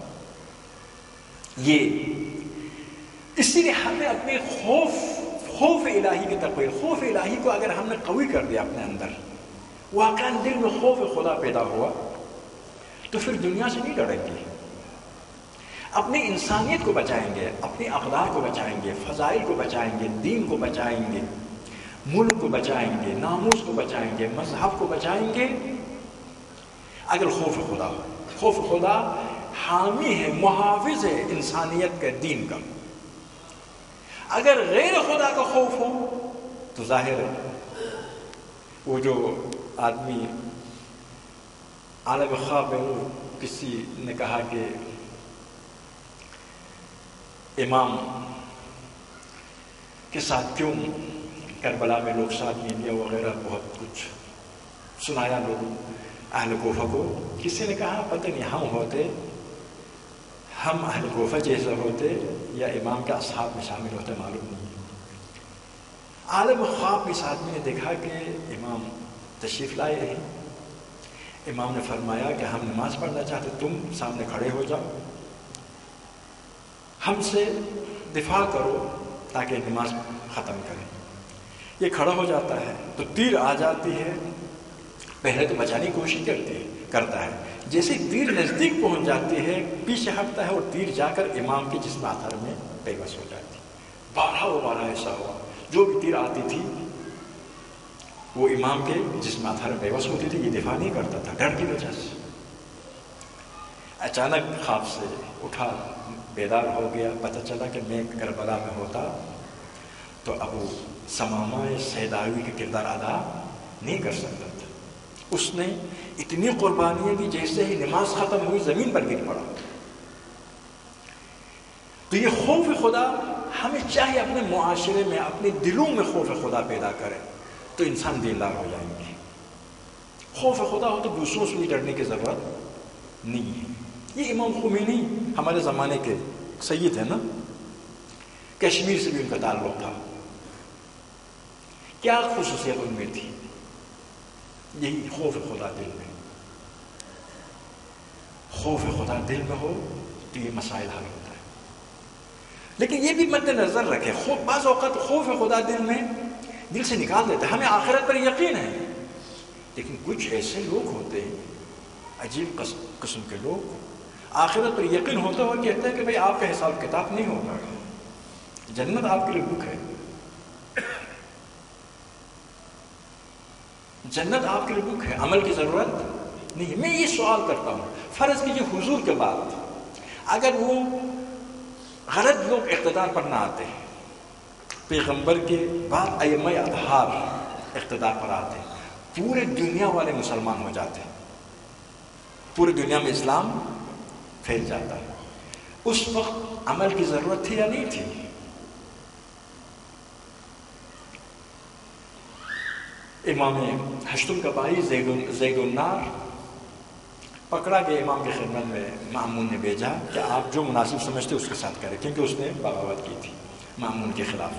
یہ اسی لیے ہمیں اپنے خوف خوف الہی کی تقوی، خوف الہی کو اگر ہم نے قوی کر دیا اپنے اندر، واقعاً دل میں خوف خدا پیدا ہوا تو پھر دنیا سے نہیں ڈریں گے، اپنی انسانیت کو بچائیں گے، اپنی اقدار کو بچائیں گے، فضائل کو بچائیں گے، دین کو بچائیں گے، ملک کو بچائیں گے، ناموس کو بچائیں گے، مذہب کو بچائیں گے اگر خوف خدا ہو۔ خوف خدا حامی ہے، محافظ ہے انسانیت کے دین کا۔ اگر غیر خدا کا خوف ہو تو ظاہر ہے وہ جو آدمی عالم خواب ہے، وہ کسی نے کہا کہ امام کے ساتھ کیوں کربلا میں لوگ ساتھ نہیں لیا وغیرہ، بہت کچھ سنایا لوگوں اہل کوفہ کو۔ کسی نے کہا پتہ نہیں ہم ہوتے، ہم اہل کوفہ جیسے ہوتے یا امام کے اصحاب میں شامل ہوتے، معلوم نہیں۔ عالم خواب اس آدمی نے دیکھا کہ امام تشریف لائے ہیں، امام نے فرمایا کہ ہم نماز پڑھنا چاہتے، تم سامنے کھڑے ہو جاؤ، ہم سے دفاع کرو تاکہ نماز ختم کریں۔ یہ کھڑا ہو جاتا ہے تو تیر آ جاتی ہے، پہلے تو بچانے کی کوشش کرتی ہے کرتا ہے، جیسے تیر نزدیک پہنچ جاتی ہے پیچھے ہٹتا ہے اور تیر جا کر امام کے جسم آتھر میں پیوست ہو جاتی ہے۔ بارہ و بارہ ایسا ہوا، جو بھی تیر آتی تھی وہ امام کے جسم آتھر میں پیوست ہوتی تھی، یہ دفاع نہیں کرتا تھا ڈر کی وجہ سے۔ اچانک خواب سے اٹھا، بیدار ہو گیا، پتہ چلا کہ میں کربلا میں ہوتا تو ابو سمامہ سیداوی کا کردار ادا نہیں کر سکتا تھا۔ اس نے اتنی قربانیاں دی، جیسے ہی نماز ختم ہوئی زمین پر گر پڑا۔ تو یہ خوف خدا ہمیں چاہیے اپنے معاشرے میں، اپنے دلوں میں خوف خدا پیدا کرے تو انسان دیندار ہو جائیں گے۔ خوف خدا ہو تو دوسروں سے بھی ڈرنے کی ضرورت نہیں ہے۔ یہ امام خمینی ہمارے زمانے کے سید ہیں نا، کشمیر سے بھی ان کا تعلق تھا۔ کیا خصوصیت ان میں تھی؟ یہی خوف خدا دل میں۔ خوف خدا دل میں ہو تو یہ مسائل حل ہوتا ہے۔ لیکن یہ بھی مد نظر رکھے، بعض اوقات خوف خدا دل میں دل سے نکال دیتا ہے، ہمیں آخرت پر یقین ہے، لیکن کچھ ایسے لوگ ہوتے ہیں عجیب قسم کے لوگ، آخرت پر یقین ہوتا ہوا کہتے ہیں کہ بھئی آپ کا حساب کتاب نہیں ہوگا، جنت آپ کے لیے بک ہے، جنت آپ کے لیے بک ہے، عمل کی ضرورت نہیں ہے۔ میں یہ سوال کرتا ہوں، فرض کیجیے حضور کے بعد اگر وہ غلط لوگ اقتدار پر نہ آتے، پیغمبر کے بعد ائمہ اطہار اقتدار پر آتے، پورے دنیا والے مسلمان ہو جاتے، پوری دنیا میں اسلام پھیل جاتا، اس وقت عمل کی ضرورت تھی یا نہیں تھی؟ امام ہشتم کا بھائی زید النار پکڑا گیا، امام کی خدمت میں مامون نے بھیجا کہ آپ جو مناسب سمجھتے اس کے ساتھ کریں، کیونکہ اس نے بغاوت کی تھی مامون کے خلاف،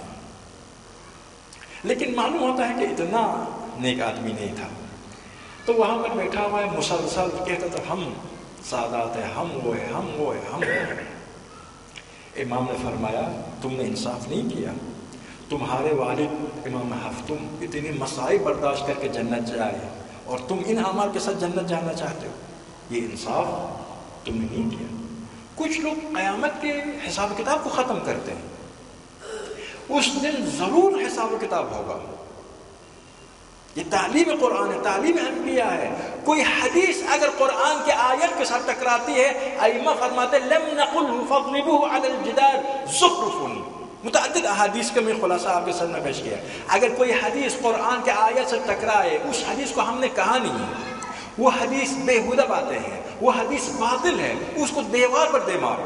لیکن معلوم ہوتا ہے کہ اتنا نیک آدمی نہیں تھا، تو وہاں پر بیٹھا ہوا ہے، مسلسل کہتا تھا ہم سادات ہیں، ہم وہ ہیں، ہم وہ ہیں، ہم وہ ہیں۔ امام نے فرمایا تم نے انصاف نہیں کیا، تمہارے والد امام ہفتم اتنی مسائب برداشت کر کے جنت جائے اور تم ان اعمال کے ساتھ جنت جانا چاہتے ہو، یہ انصاف تم نے نہیں کیا۔ کچھ لوگ قیامت کے حساب کتاب کو ختم کرتے ہیں، اس دن ضرور حساب کتاب ہوگا، یہ تعلیم قرآن ہے، تعلیم انبیاء ہے۔ کوئی حدیث اگر قرآن کے آیت کے ساتھ ٹکراتی ہے، ائمہ فرماتے لم نقل فاضربوه على الجدار زخرف، متعدد احادیث کا میں خلاصہ آپ کے سامنے پیش کیا۔ اگر کوئی حدیث قرآن کے آیت سے ٹکرائے، اس حدیث کو ہم نے کہا نہیں، وہ حدیث بےہودہ باتیں ہیں، وہ حدیث باطل ہے، اس کو دیوار پر دے مارو۔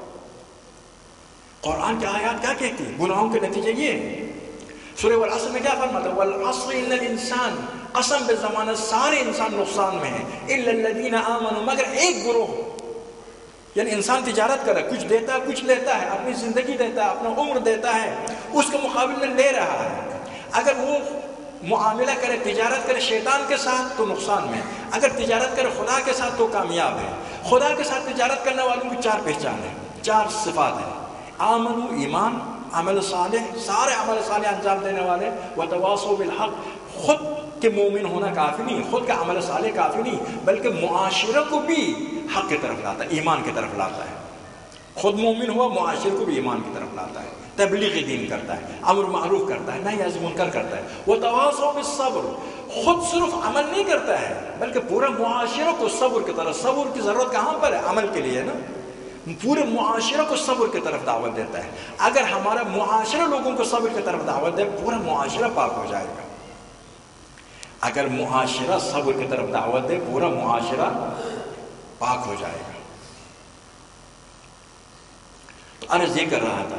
قرآن کی آیات کیا کہتی ہے؟ گناہوں کے نتیجے یہ ہے۔ سورہ والعصر میں کیا فرماتا ہے؟ والعصر ان الانسان، قسم بے زمانہ سارے انسان نقصان میں ہیں، الا الذین آمنوا، مگر ایک گروہ، یعنی انسان تجارت کر رہا ہے، کچھ دیتا ہے کچھ لیتا ہے، اپنی زندگی دیتا ہے، اپنا عمر دیتا ہے، اس کے مقابل میں لے رہا ہے، اگر وہ معاملہ کرے، تجارت کرے شیطان کے ساتھ تو نقصان میں، اگر تجارت کرے خدا کے ساتھ تو کامیاب ہے۔ خدا کے ساتھ تجارت کرنے والوں کی چار پہچان ہے، چار صفات ہیں: آمنو ایمان، عمل صالح، سارے عمل صالح انجام دینے والے، وتواصوا بالحق، خود کے مومن ہونا کافی نہیں، خود کا عمل صالح کافی نہیں، بلکہ معاشرہ کو بھی حق کی طرف لاتا ہے، ایمان کی طرف لاتا ہے۔ خود مومن ہوا، معاشرے کو بھی ایمان کی طرف لاتا ہے، تبلیغ دین کرتا ہے، امر معروف کرتا ہے، نہی عن منکر کرتا ہے۔ وتواصوا بالصبر، خود صرف عمل نہیں کرتا ہے بلکہ پورا معاشرہ کو صبر کی طرف، صبر کی ضرورت کہاں پر ہے؟ عمل کے لیے نا، پورے معاشرہ کو صبر کی طرف دعوت دیتا ہے۔ اگر ہمارا معاشرہ لوگوں کو صبر کی طرف دعوت دے، پورا معاشرہ پاک ہو جائے گا۔ اگر معاشرہ صبر کی طرف دعوت دے، پورا معاشرہ پاک ہو جائے گا۔ تو عرض یہ کر رہا تھا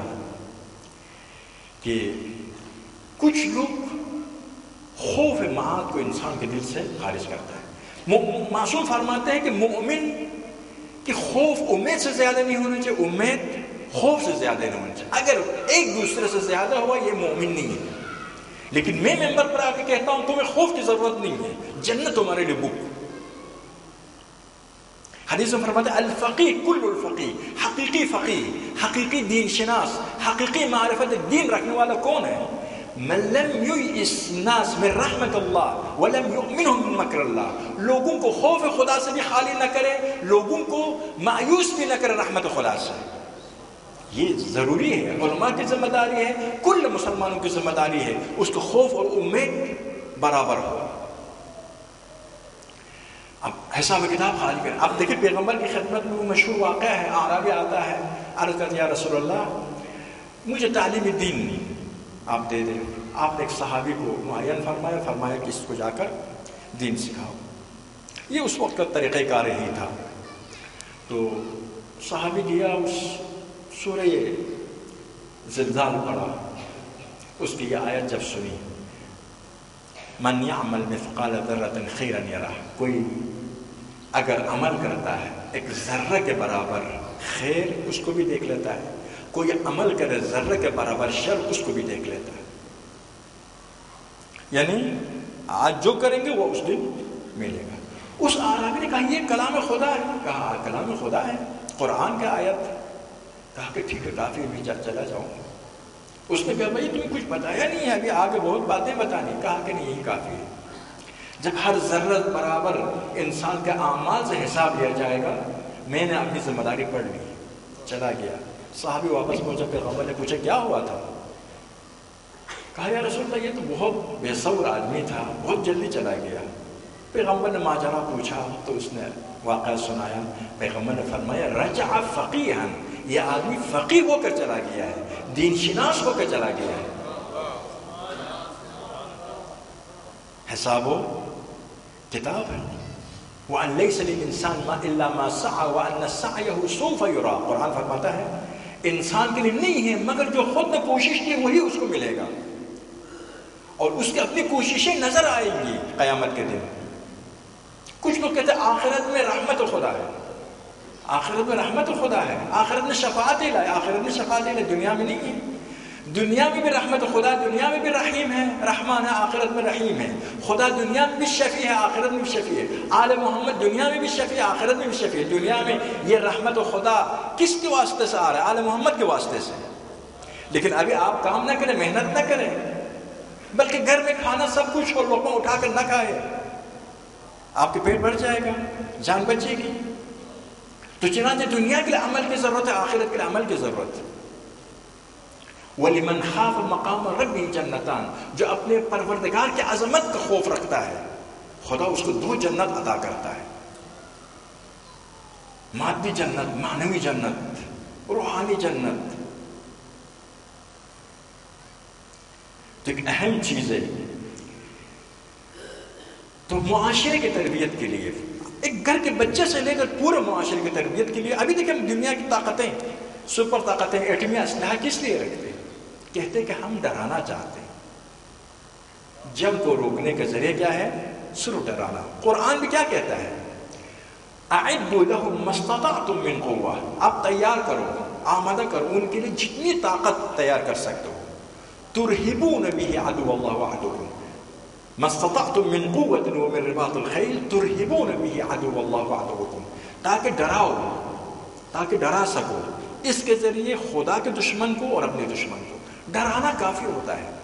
کہ کچھ لوگ خوف معاد کو انسان کے دل سے خارج کرتا ہے۔ معصوم فرماتے ہیں کہ مومن کہ خوف امید سے زیادہ نہیں ہونا چاہیے، امید خوف سے زیادہ نہیں ہونا چاہیے۔ اگر ایک دوسرے سے زیادہ ہوا یہ مومن نہیں ہے۔ لیکن میں ممبر پر آ کے کہتا ہوں تمہیں خوف کی ضرورت نہیں ہے، جنت تمہارے لیے بک۔ حدیث میں فرماتا ہے الفقی کل الفقی، حقیقی فقیہ، حقیقی دین شناس، حقیقی معرفت دین رکھنے والا کون ہے؟ من لم یئس الناس من رحمت اللہ ولم یؤمنهم من مکر اللہ، لوگوں کو خوف خدا سے بھی خالی نہ کرے، لوگوں کو مایوس بھی نہ کرے رحمت خدا سے۔ یہ ضروری ہے، علماء کی ذمہ داری ہے، کل مسلمانوں کی ذمہ داری ہے، اس کو خوف اور امید برابر ہو۔ اب حساب کتاب خالی کریں۔ اب دیکھیں پیغمبر کی خدمت میں وہ مشہور واقعہ ہے، اعرابی آتا ہے، عرض کرتے یا رسول اللہ مجھے تعلیم دین آپ دے دیں۔ آپ نے ایک صحابی کو معین فرمایا، فرمایا کہ اس کو جا کر دین سکھاؤ۔ یہ اس وقت کا طریقہ کار ہی تھا۔ تو صحابی گیا، اس سورہ زلزال پڑھا، اس کی یہ آیت جب سنی، من یعمل مثقال ذرۃ خیرا یرہ، کوئی اگر عمل کرتا ہے ایک ذرہ کے برابر خیر اس کو بھی دیکھ لیتا ہے، کوئی عمل کرے ذرہ کے برابر شر اس کو بھی دیکھ لیتا ہے۔ یعنی آج جو کریں گے وہ اس دن ملے گا۔ اس اعرابی نے کہا یہ کلام خدا ہے، کہا کلام خدا ہے، قرآن کا آیت۔ کہا کہ ٹھیک ہے کافی بھی چلا جاؤں. اس نے کہا بھائی تمہیں کچھ بتایا نہیں ہے ابھی آگے بہت باتیں بتانی. کہا کہ نہیں یہی کافی ہے. جب ہر ذرت برابر انسان کے اعمال سے حساب لیا جائے گا میں نے اپنی ذمہ داری پڑھ لی. چلا گیا. صحابی واپس پہنچا. پیغمبر نے پوچھا کیا ہوا تھا؟ کہا یا رسول اللہ یہ تو بہت بے صبر آدمی تھا, بہت جلدی چلا گیا. پیغمبر نے ماجرا پوچھا تو اس نے واقعہ سنایا. پیغمبر نے فرمایا رجع فقیہا, یہ آدمی فقیہ ہو کر چلا گیا ہے, دین شناس ہو کر چلا گیا ہے. حساب و کتاب ہے. وَأَن لَيْسَ لِلْإِنسَانِ إِلَّا مَا سَعَى وَأَنَّ سَعْيَهُ سَوْفَ يُرَىٰ. قرآن فرماتا ہے انسان کے لیے نہیں ہے مگر جو خود نے کوشش کی وہی اس کو ملے گا, اور اس کی اپنی کوششیں نظر آئیں گی قیامت کے دن. کچھ لوگ کہتے ہیں آخرت میں رحمت خدا ہے, آخرت میں رحمت خدا ہے, آخرت میں شفاعت لائے. آخرت میں شفاعت لائے, دنیا میں نہیں ہے. دنیا میں بھی رحمت خدا, دنیا میں بھی رحیم ہے, رحمان ہے, آخرت میں رحیم ہے. خدا دنیا میں بھی شفیع ہے, آخرت میں بھی شفیع ہے. آل محمد دنیا میں بھی شفیع ہے, آخرت میں بھی شفیع ہے. دنیا میں یہ رحمت خدا کس کے واسطے سے آ رہا ہے؟ آل محمد کے واسطے سے. لیکن ابھی آپ کام نہ کریں, محنت نہ کریں, بلکہ گھر میں کھانا سب کچھ اور لوگوں اٹھا کر نہ کھائے, آپ کے پیٹ بھر جائے گا, جان بچے گی. تو چنانچہ دنیا کے لیے عمل کی ضرورت ہے, آخرت کے لیے عمل کی ضرورت ہے. وَلِمَنْ خَافَ مَقَامَ رَبِّهِ جَنَّتَانِ, جو اپنے پروردگار کی عظمت کا خوف رکھتا ہے خدا اس کو دو جنت عطا کرتا ہے. مادی جنت, معنوی جنت, روحانی جنت. تو ایک اہم چیز ہے. تو معاشرے کی تربیت کے لیے, ایک گھر کے بچے سے لے کر پورے معاشرے کی تربیت کے لیے, ابھی دیکھیں دنیا کی طاقتیں, سپر طاقتیں ایٹمی اسلحہ کس لیے رکھتے ہیں؟ کہتے ہیں کہ ہم ڈرانا چاہتے ہیں. جنگ کو روکنے کا ذریعہ کیا ہے؟ صرف ڈرانا. قرآن بھی کیا کہتا ہے؟ اعدوا لهم ما استطعتم من قوة, آپ تیار کرو, آمادہ کرو ان کے لیے جتنی طاقت تیار کر سکتے ہو. ترہبون به عدو اللہ وعدوکم, ما استطعتم من قوة ومن رباط الخیل ترہبون به عدو اللہ وعدوکم, تاکہ ڈراؤ, تاکہ ڈرا سکو اس کے ذریعے خدا کے دشمن کو اور اپنے دشمن کو. ڈرانا کافی ہوتا ہے.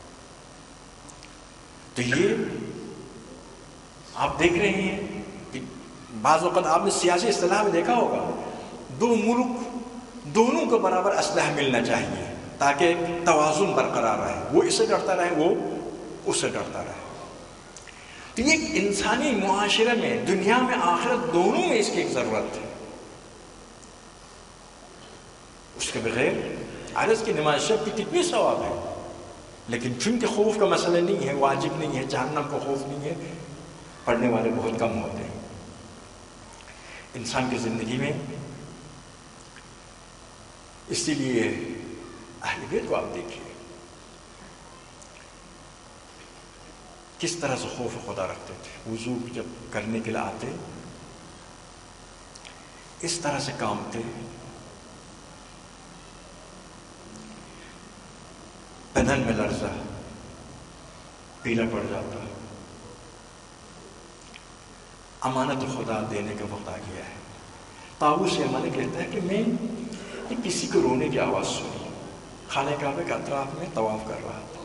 تو یہ آپ دیکھ رہے ہیں کہ بعض اوقات آپ نے سیاسی اصطلاح میں دیکھا ہوگا, دو ملک دونوں کو برابر اسلحہ ملنا چاہیے تاکہ توازن برقرار رہے, وہ اس سے ڈرتا رہے, وہ اس سے ڈرتا رہے. تو یہ انسانی معاشرے میں, دنیا میں, آخرت دونوں میں اس کی ایک ضرورت ہے. اس کے بغیر عرض کی نماز شب کی کتنی ثواب ہے, لیکن چونکہ خوف کا مسئلہ نہیں ہے, واجب نہیں ہے, جہنم کا خوف نہیں ہے, پڑھنے والے بہت کم ہوتے ہیں. انسان کی زندگی میں اسی لیے اہل بیت کو آپ دیکھیے کس طرح سے خوف خدا رکھتے تھے. وضو جب کرنے کے لیے آتے اس طرح سے کامتے, بدن میں لرزہ, پیلا پڑ جاتا. امانت خدا دینے کا وقت آ گیا ہے. طاووس یمانی کہتا ہے کہ میں کسی کو رونے کی آواز سنی, خانہ کعبہ کے اطراف میں طواف کر رہا تھا.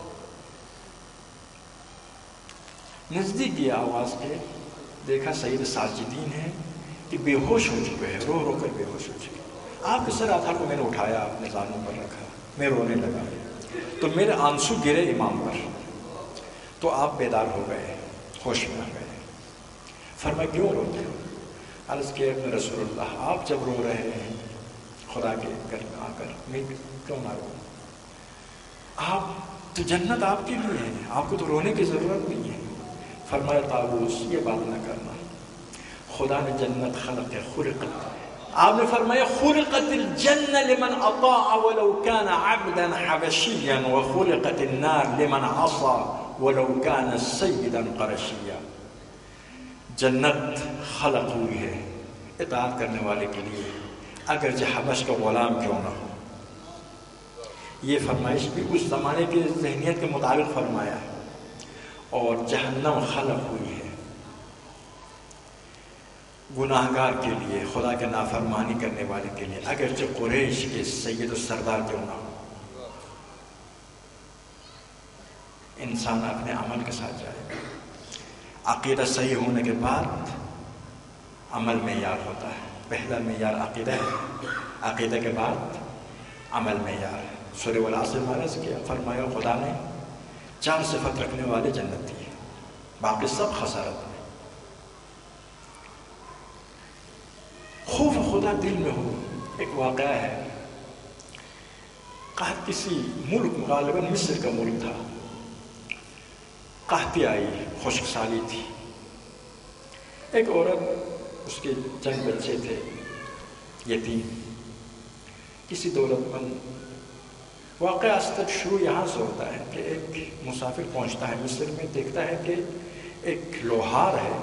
نزدیک گیا آواز کے, دیکھا سید ساجدین ہے کہ بے ہوش ہو چکے ہیں, رو رو کر بے ہوش ہو چکے. آپ کے سر آدھار کو میں نے اٹھایا, اپنے زانوں پر رکھا, میں رونے لگا تو میرے آنسو گرے امام پر, تو آپ بیدار ہو گئے, ہوش میں آ گئے. فرمایا کیوں روتے ہو؟ عرض کیا کہ رسول اللہ آپ جب رو رہے ہیں خدا کے گھر میں آ کر, میں کیوں نہ رو؟ آپ تو جنت آپ کے لیے ہے, آپ کو تو رونے کی ضرورت نہیں ہے. فرمایا طاووس یہ بات نہ کرنا, خدا نے جنت خلق ہے, خلقت. آپ نے فرمایا خلقت الجنہ لمن اطاع ولو كان عبدا حبشیا وخلقت النار لمن عصى ولو كان سیدا قرشیا. جنت خلق ہوئی ہے اطاعت کرنے والے کے لیے, اگرچہ حبش کا غلام کیوں نہ ہو. یہ فرمائش بھی اس زمانے کی ذہنیت کے مطابق فرمایا ہے. اور جہنم خلق ہوئی ہے گناہگار کے لیے، خدا کے نافرمانی کرنے والے کے لیے، اگرچہ قریش کے سید و سردار کیوں نہ ہو، انسان اپنے عمل کے ساتھ جائے. عقیدہ صحیح ہونے کے بعد عمل معیار ہوتا ہے. پہلا معیار عقیدہ ہے، عقیدہ کے بعد عمل معیار ہے. سورہ والعصر میں عرض کیا، فرمایا خدا نے چار صفت رکھنے والے جنت دی ہے، باقی سب خسارت میں. خوف خدا دل میں ہو. ایک واقعہ ہے، قحط کسی ملک، غالباً مصر کا ملک تھا، قحطی آئی، خشک سالی تھی. ایک عورت، اس کے چند بچے تھے یتیم، کسی دولت مند. واقعہ اصل شروع یہاں سے ہوتا ہے کہ ایک مسافر پہنچتا ہے مصر میں، دیکھتا ہے کہ ایک لوہار ہے،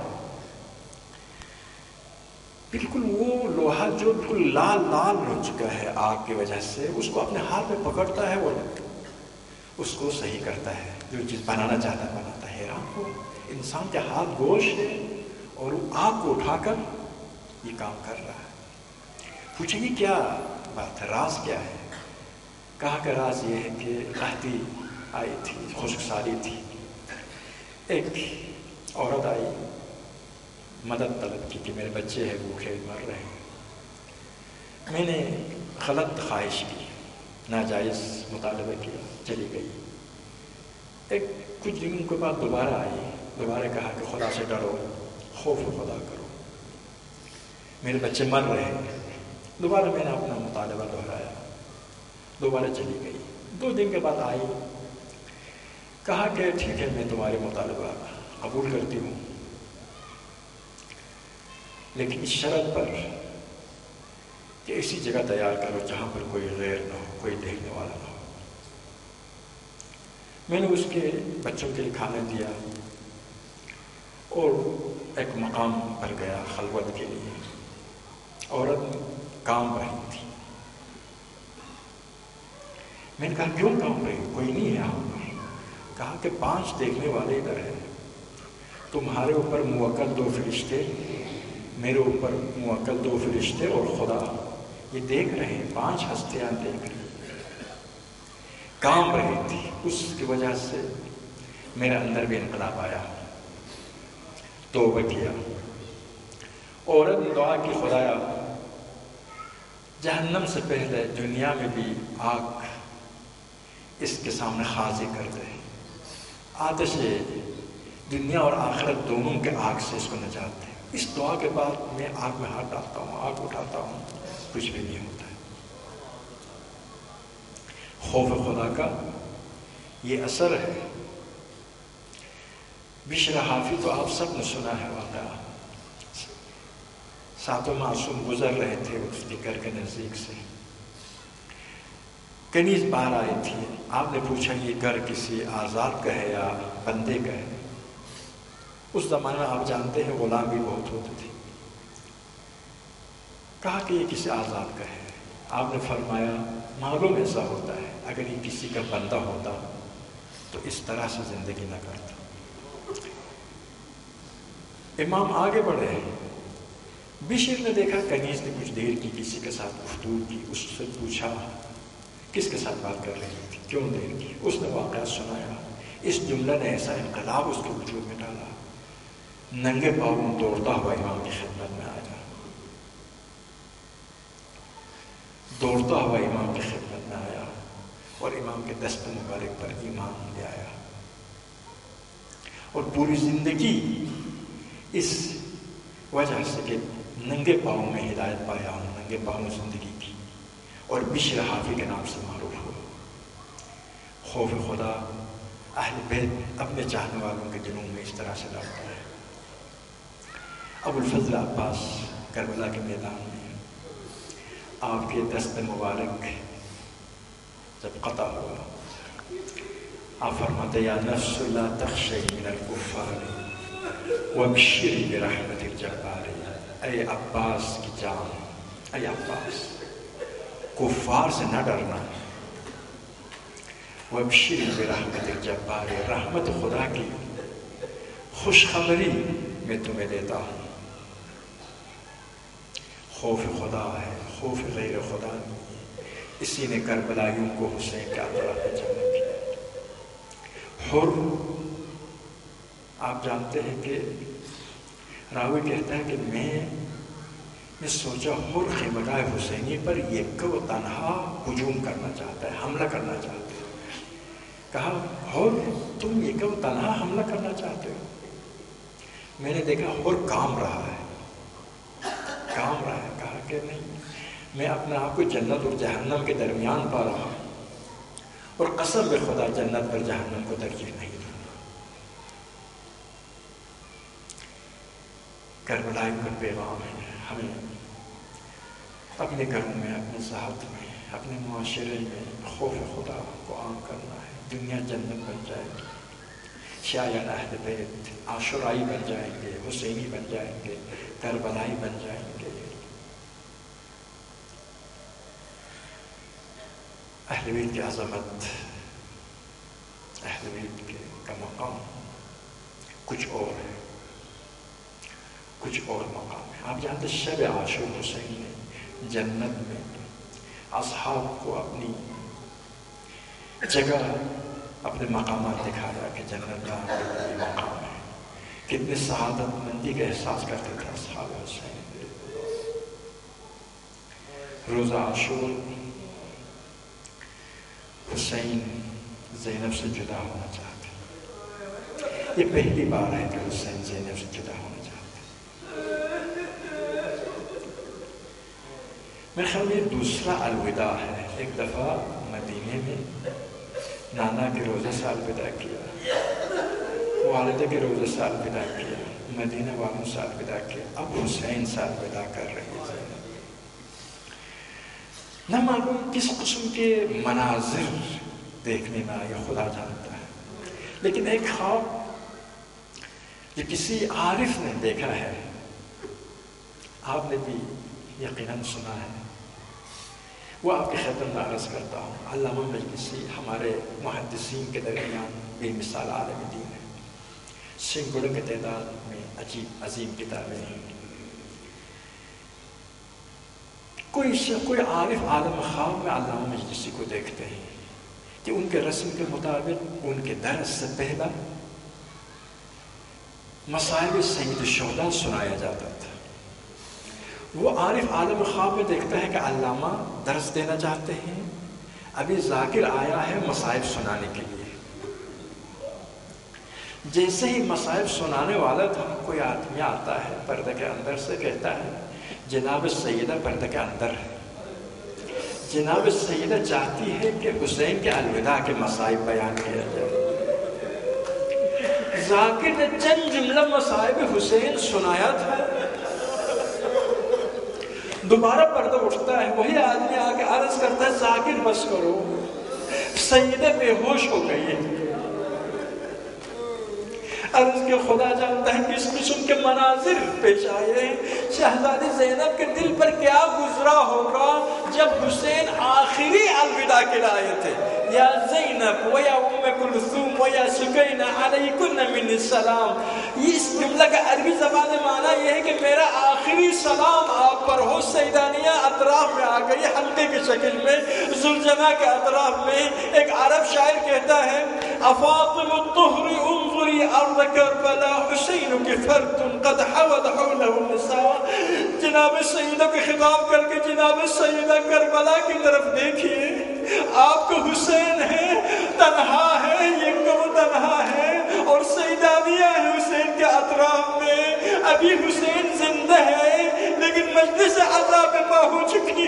بالکل وہ لوہا جو بالکل لال لال ہو چکا ہے آگ کی وجہ سے، اس کو اپنے ہاتھ میں پکڑتا ہے اور اس کو صحیح کرتا ہے، جو چیز بنانا چاہتا ہے بناتا ہے. حیران کو انسان کے ہاتھ گوشت ہے اور وہ آگ کو اٹھا کر یہ کام کر رہا ہے. پوچھیں گے کیا بات ہے، راز کیا ہے؟ کہا کہ راز یہ ہے کہ قحطی آئی تھی، خشک سالی تھی. ایک عورت آئی، مدد طلب کی کہ میرے بچے ہیں بھوکے مر رہے ہیں. میں نے غلط خواہش کی، ناجائز مطالبہ کیا، چلی گئی. ایک کچھ دنوں کے بعد دوبارہ آئی، دوبارہ کہا کہ خدا سے ڈرو، خوف خدا کرو، میرے بچے مر رہے ہیں. دوبارہ میں نے اپنا مطالبہ دہرایا، دوبارہ چلی گئی. دو دن کے بعد آئی، کہا کہ ٹھیک ہے میں تمہارے مطالبہ قبول کرتی ہوں، لیکن اس شرط پر کہ ایسی جگہ تیار کرو جہاں پر کوئی غیر نہ ہو، کوئی دیکھنے والا نہ ہو. میں نے اس کے بچوں کے لیے کھانا دیا اور ایک مقام پر گیا خلوت کے لیے. عورت کام رہی تھی. میں نے کہا کیوں کام رہی؟ کوئی نہیں ہے یہاں پر. کہا کہ پانچ دیکھنے والے ادھر ہیں، تمہارے اوپر موکل دو فرشتے، میرے اوپر موکل دو فرشتے اور خدا، یہ دیکھ رہے ہیں، پانچ ہستیاں دیکھ رہی. کام رہی تھی، اس کی وجہ سے میرے اندر بھی انقلاب آیا، توبہ کیا. عورت نے دعا کی، خدایا جہنم سے پہلے دنیا میں بھی آگ اس کے سامنے حاضر کر دے، آتش دنیا اور آخرت دونوں کے آگ سے اس کو نجات دے. اس دعا کے بعد میں آگ میں ہاتھ ڈالتا ہوں، آگ اٹھاتا ہوں، کچھ بھی نہیں ہوتا ہے. خوف خدا کا یہ اثر ہے. بشر حافی تو آپ سب نے سنا ہے واقعہ، ساتوں معصوم گزر رہے تھے اس کے گھر کے نزدیک سے، کنیز باہر آئی تھی. آپ نے پوچھا یہ گھر کسی آزاد کا ہے یا بندے کا ہے؟ اس زمانے میں آپ جانتے ہیں غلام بھی بہت ہوتے تھے. کہا کہ یہ کسی آزاد کا ہے. آپ نے فرمایا معلوم ایسا ہوتا ہے، اگر یہ کسی کا بندہ ہوتا تو اس طرح سے زندگی نہ کرتا. امام آگے بڑھے، بشر نے دیکھا کنیز نے کچھ دیر کی کسی کے ساتھ گفتگو کی. اس سے پوچھا کس کے ساتھ بات کر رہی تھی، کیوں دیر کی؟ اس نے واقعہ سنایا. اس جملہ نے ایسا انقلاب اس کے وجود میں ڈالا، ننگے پاؤں دوڑتا ہوا امام کی خدمت میں آیا، دوڑتا ہوا امام کی خدمت میں آیا اور امام کے دست مبارک پر ایمان لے آیا. اور پوری زندگی اس وجہ سے کہ ننگے پاؤں میں ہدایت پایا ہوں، ننگے پاؤں زندگی کی، اور بشر حافی کے نام سے معروف ہوا. خوف خدا اہل بیت اپنے چاہنے والوں کے دلوں میں اس طرح سے ڈالتا ہے. ابو الفضل عباس کربلا کے میدان میں آپ کے دست مبارک جب قطع ہوا، آپ فرماتے یا نفس لا تخشی من الکفار وابشری برحمت الجبار. اے عباس کی جان، اے عباس کفار سے نہ ڈرنا، وابشری برحمت الجبار، رحمت خدا کی خوشخبری میں تمہیں دیتا ہوں. خوف خدا ہے، خوف غیر خدا نہیں ہے۔ اسی نے کربلائیوں کو حسین کے اطراف میں جمع کیا۔ حر، آپ جانتے ہیں کہ راوی کہتا ہے کہ میں نے سوچا حر خیمگاہ حسینی پر یہ کہ وہ تنہا ہجوم کرنا چاہتا ہے، حملہ کرنا چاہتا ہے۔ کہا حر تم یہ کہ وہ تنہا حملہ کرنا چاہتے ہو؟ میں نے دیکھا حر کام رہا ہے، کام رہا ہے۔ کہا کہ نہیں، میں اپنے آپ کو جنت اور جہنم کے درمیان پا رہا ہوں، اور قسم بے خدا جنت پر جہنم کو ترجیح نہیں دوں گا۔ کربلائی کا پیغام ہے، ہمیں اپنے گھروں میں، اپنے ذات میں، اپنے معاشرے میں خوف خدا کو عام کرنا ہے۔ دنیا جنت بن جائے گی، شاید اہل بیت عاشورائی بن جائیں گے، حسینی بن جائیں گے، کربلائی بن جائیں گے۔ اہل بیت کی عظمت، اہل بیت کے کا مقام کچھ اور ہے، کچھ اور مقام ہے۔ آپ جانتے شب عاشور حسین نے جنت میں اصحاب کو اپنی جگہ، اپنے مقامات دکھایا کہ جنت کا یہ مقام ہے۔ کتنے سعادت مندی کا احساس کرتے تھے اصحاب حسین۔ روزہ عاشور حسین زینب سے جدا ہونا چاہتے، یہ پہلی بار ہے کہ حسین زینب سے جدا ہونا چاہتے۔ میرے خیال میں دوسرا الوداع ہے۔ ایک دفعہ مدینے میں نانا کے روزے سے الوداع کیا، والدہ کے روزے سے الوداع کیا، مدینہ والوں سے الوداع کیا، اب حسین سے الوداع کر رہی ہے۔ نہ معلوم کس قسم کے مناظر دیکھنے میں آیا، خدا جانتا ہے، لیکن ایک خواب جو کسی عارف نے دیکھا ہے، آپ نے بھی یقیناً سنا ہے، وہ آپ کی خدمت میں عرض کرتا ہوں۔ علامہ مجلسی ہمارے محدثین کے درمیان بے مثال عالم دین ہے، سینکڑوں کی تعداد میں عجیب عظیم کتابیں ہیں۔ کوئی کوئی عارف عالم خواب میں علامہ مجلسی کو دیکھتے ہیں کہ ان کے رسم کے مطابق ان کے درس سے پہلا مصائب سید الشہداء سنایا جاتا تھا۔ وہ عارف عالم خواب میں دیکھتا ہے کہ علامہ درس دینا چاہتے ہیں، ابھی ذاکر آیا ہے مصائب سنانے کے لیے۔ جیسے ہی مصائب سنانے والا تھا، کوئی آدمی آتا ہے پردے کے اندر سے، کہتا ہے جناب سیدہ پردے کے اندر ہے، جناب سیدہ چاہتی ہے کہ حسین کے الوداع کے مصائب بیان کیا جائے۔ ذاکر نے چند جملہ مصائب حسین سنایا تھا، دوبارہ پردہ اٹھتا ہے، وہی آدمی آ کے عرض کرتا ہے ذاکر بس کرو، سیدہ بے ہوش ہو گئی ہے۔ عرض کے خدا جانتا ہے کس قسم کے مناظر پیش آئے، شہزادی زینب کے دل پر کیا گزرا ہوگا جب حسین آخری الوداع کے لائے تھے، یا زینب و یا ام کلثوم و یا سکینہ علیکن من السلام۔ یہ اس جملہ کا عربی زبان میں معنی یہ ہے کہ میرا آخری سلام آپ پر ہو۔ سیدانیہ اطراف میں آ گئی حلقے کی شکل میں، زلجنہ کے اطراف میں۔ ایک عرب شاعر کہتا ہے افاطم الطہر انظری ارض کربلا حسین کی فرد قد حوض حولہ النساء۔ جناب سیدہ کو خطاب کر کے جناب سیدہ کربلا کی طرف دیکھیے، آپ کو حسین ہے، تنہا ہے، یہ کو تنہا ہے، اور سیدانیہ ہے حسین کے اطراف میں۔ ابھی حسین زندہ ہے لیکن مجلس عزا پہ پا ہو چکی۔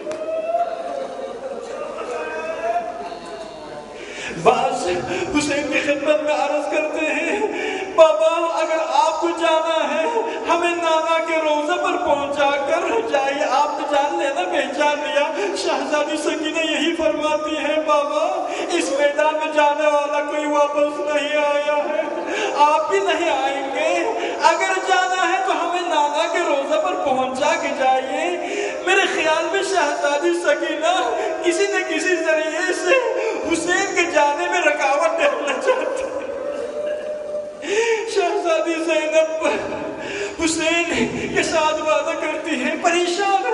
بعض حسین کی خدمت میں عرض کرتے ہیں بابا اگر آپ کو جانا ہے ہمیں نانا کے روضہ پر پہنچا کر جائیے، آپ نے جان لینا پہچان لیا۔ شہزادی سکینہ یہی فرماتی ہے بابا اس میدان میں جانے والا کوئی واپس نہیں آیا ہے، آپ بھی نہیں آئیں گے، اگر جانا ہے تو ہمیں نانا کے روضہ پر پہنچا کے جائیے۔ میرے خیال میں شہزادی سکینہ کسی نہ کسی ذریعے سے حسین کے جانے میں رکاوٹ ڈالنا چاہتی ہے۔ شہزادی زینب حسین کے ساتھ وعدہ کرتی ہے، پریشان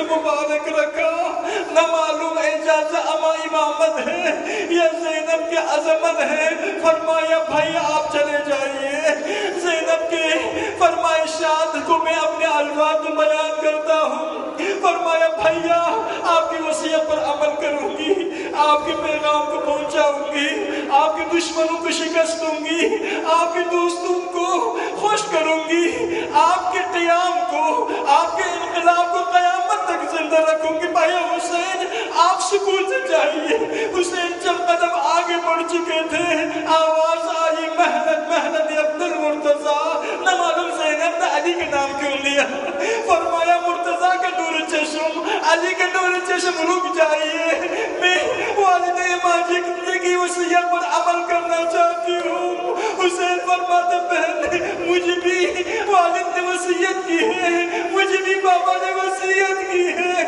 مبارک رکھا، نہ معلوم اعجاز اما امامت ہے یا زینب کے عظمت ہے، فرمایا بھائی آپ چلے جائیے۔ زینب کے فرمائشات کو میں اپنے الفاظ میں بیان کرتا ہوں، فرمایا بھیا آپ کی وصیت پر عمل کروں گی، آپ کے پیغام کو پہنچاؤں گی، آپ کے دشمنوں کو شکست دوں گی، آپ کے دوستوں کو خوش کروں گی، آپ کے قیام کو، آپ کے انقلاب کو قیامت تک زندہ رکھوں گی۔ بھائی حسین آپ سکون سے جائیے۔ حسین جب قدم آگے بڑھ چکے تھے، آواز آئی محلت محلت عبد المرتضیٰ۔ نہ معلوم زینب نے علی کے نام کیوں لیا، فرمایا مرتضیٰ کا نور چشم، علی کا نور چشم رک جائیے، میں والد ماجد کی وصیت پر عمل کرنا چاہتی ہوں۔ حسین فرماتے بہن مجھے بھی والد نے وصیت کی ہے، مجھے بھی بابا نے وصیت کی ہے۔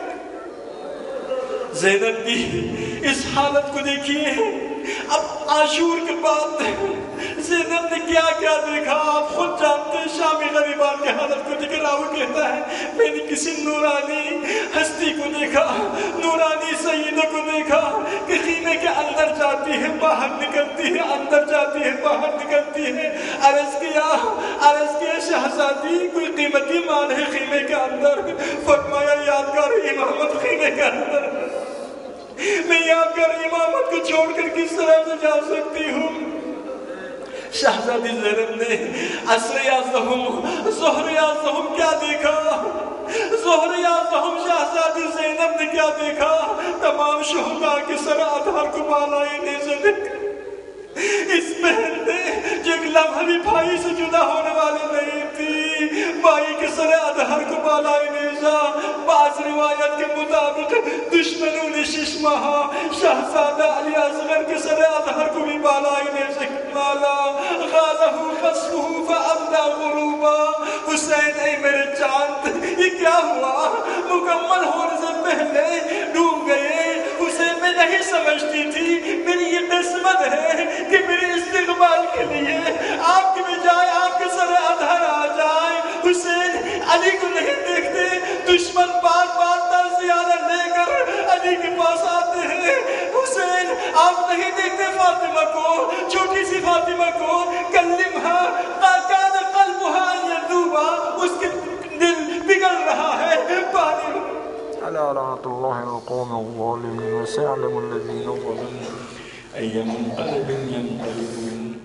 زینب کی اس حالت کو دیکھیے، اب عاشور کے بعد زینب نے کیا کیا دیکھا آپ خود جانتے ہیں۔ شامی غریبان کی حالت کو دیکھ راوی کہتا ہے میں نے کسی نورانی ہستی کو دیکھا، نورانی سیدہ کو دیکھا کہ خیمے کے اندر جاتی ہے باہر نکلتی ہے، اندر جاتی ہے باہر نکلتی ہے۔ عرض کیا عرض کیا شہزادی کوئی قیمتی مال ہے خیمے کے اندر؟ فرمایا یادگار امامت خیمے کے اندر، میں یادگار امامت کو چھوڑ کر کس طرح سے جا سکتی ہوں؟ شہزادی زینب نے عصر یا زہم ظہر یا زہم کیا دیکھا؟ ظہر یا زہم شہزادی زینب نے کیا دیکھا؟ تمام شہداء کے سر ادھار کو بالائے نیزے دیکھا۔ اس بہن نے جو ایک لمحہ بھی بھائی سے جدا ہونے والی نہیں تھی، بھائی کے سر ادھر کو بالائے نیزہ، بعض روایت کے مطابق دشمنوں نے شش ماہ شہزادہ علی اصغر کے سر ادھر کو بھی بالائے نیزہ مالا، غالہ خصفہ فابدا غروبا۔ حسین اے میرے چاند یہ کیا ہوا؟ مکمل ہونے سے پہلے ڈوب گئے۔ حسین میں نہیں سمجھتی تھی میری یہ قسمت ہے کہ میرے استقبال کے لیے آپ کی بجائے آپ کے سر ادھر آ جائے۔ حسین علی کو نہیں دیکھتے، دشمن بار بار تعزیانہ لے کر علی کے پاس آتے ہیں۔ حسین آپ نہیں دیکھتے فاطمہ کو، چھوٹی سی فاطمہ کو، کلمہا کان قلبہا یذوبا، اس کے دل پگھل رہا ہے پانی۔ على لعنة الله القوم الظالمين وسيعلم الذين ظلموا أي منقلب ينقلبون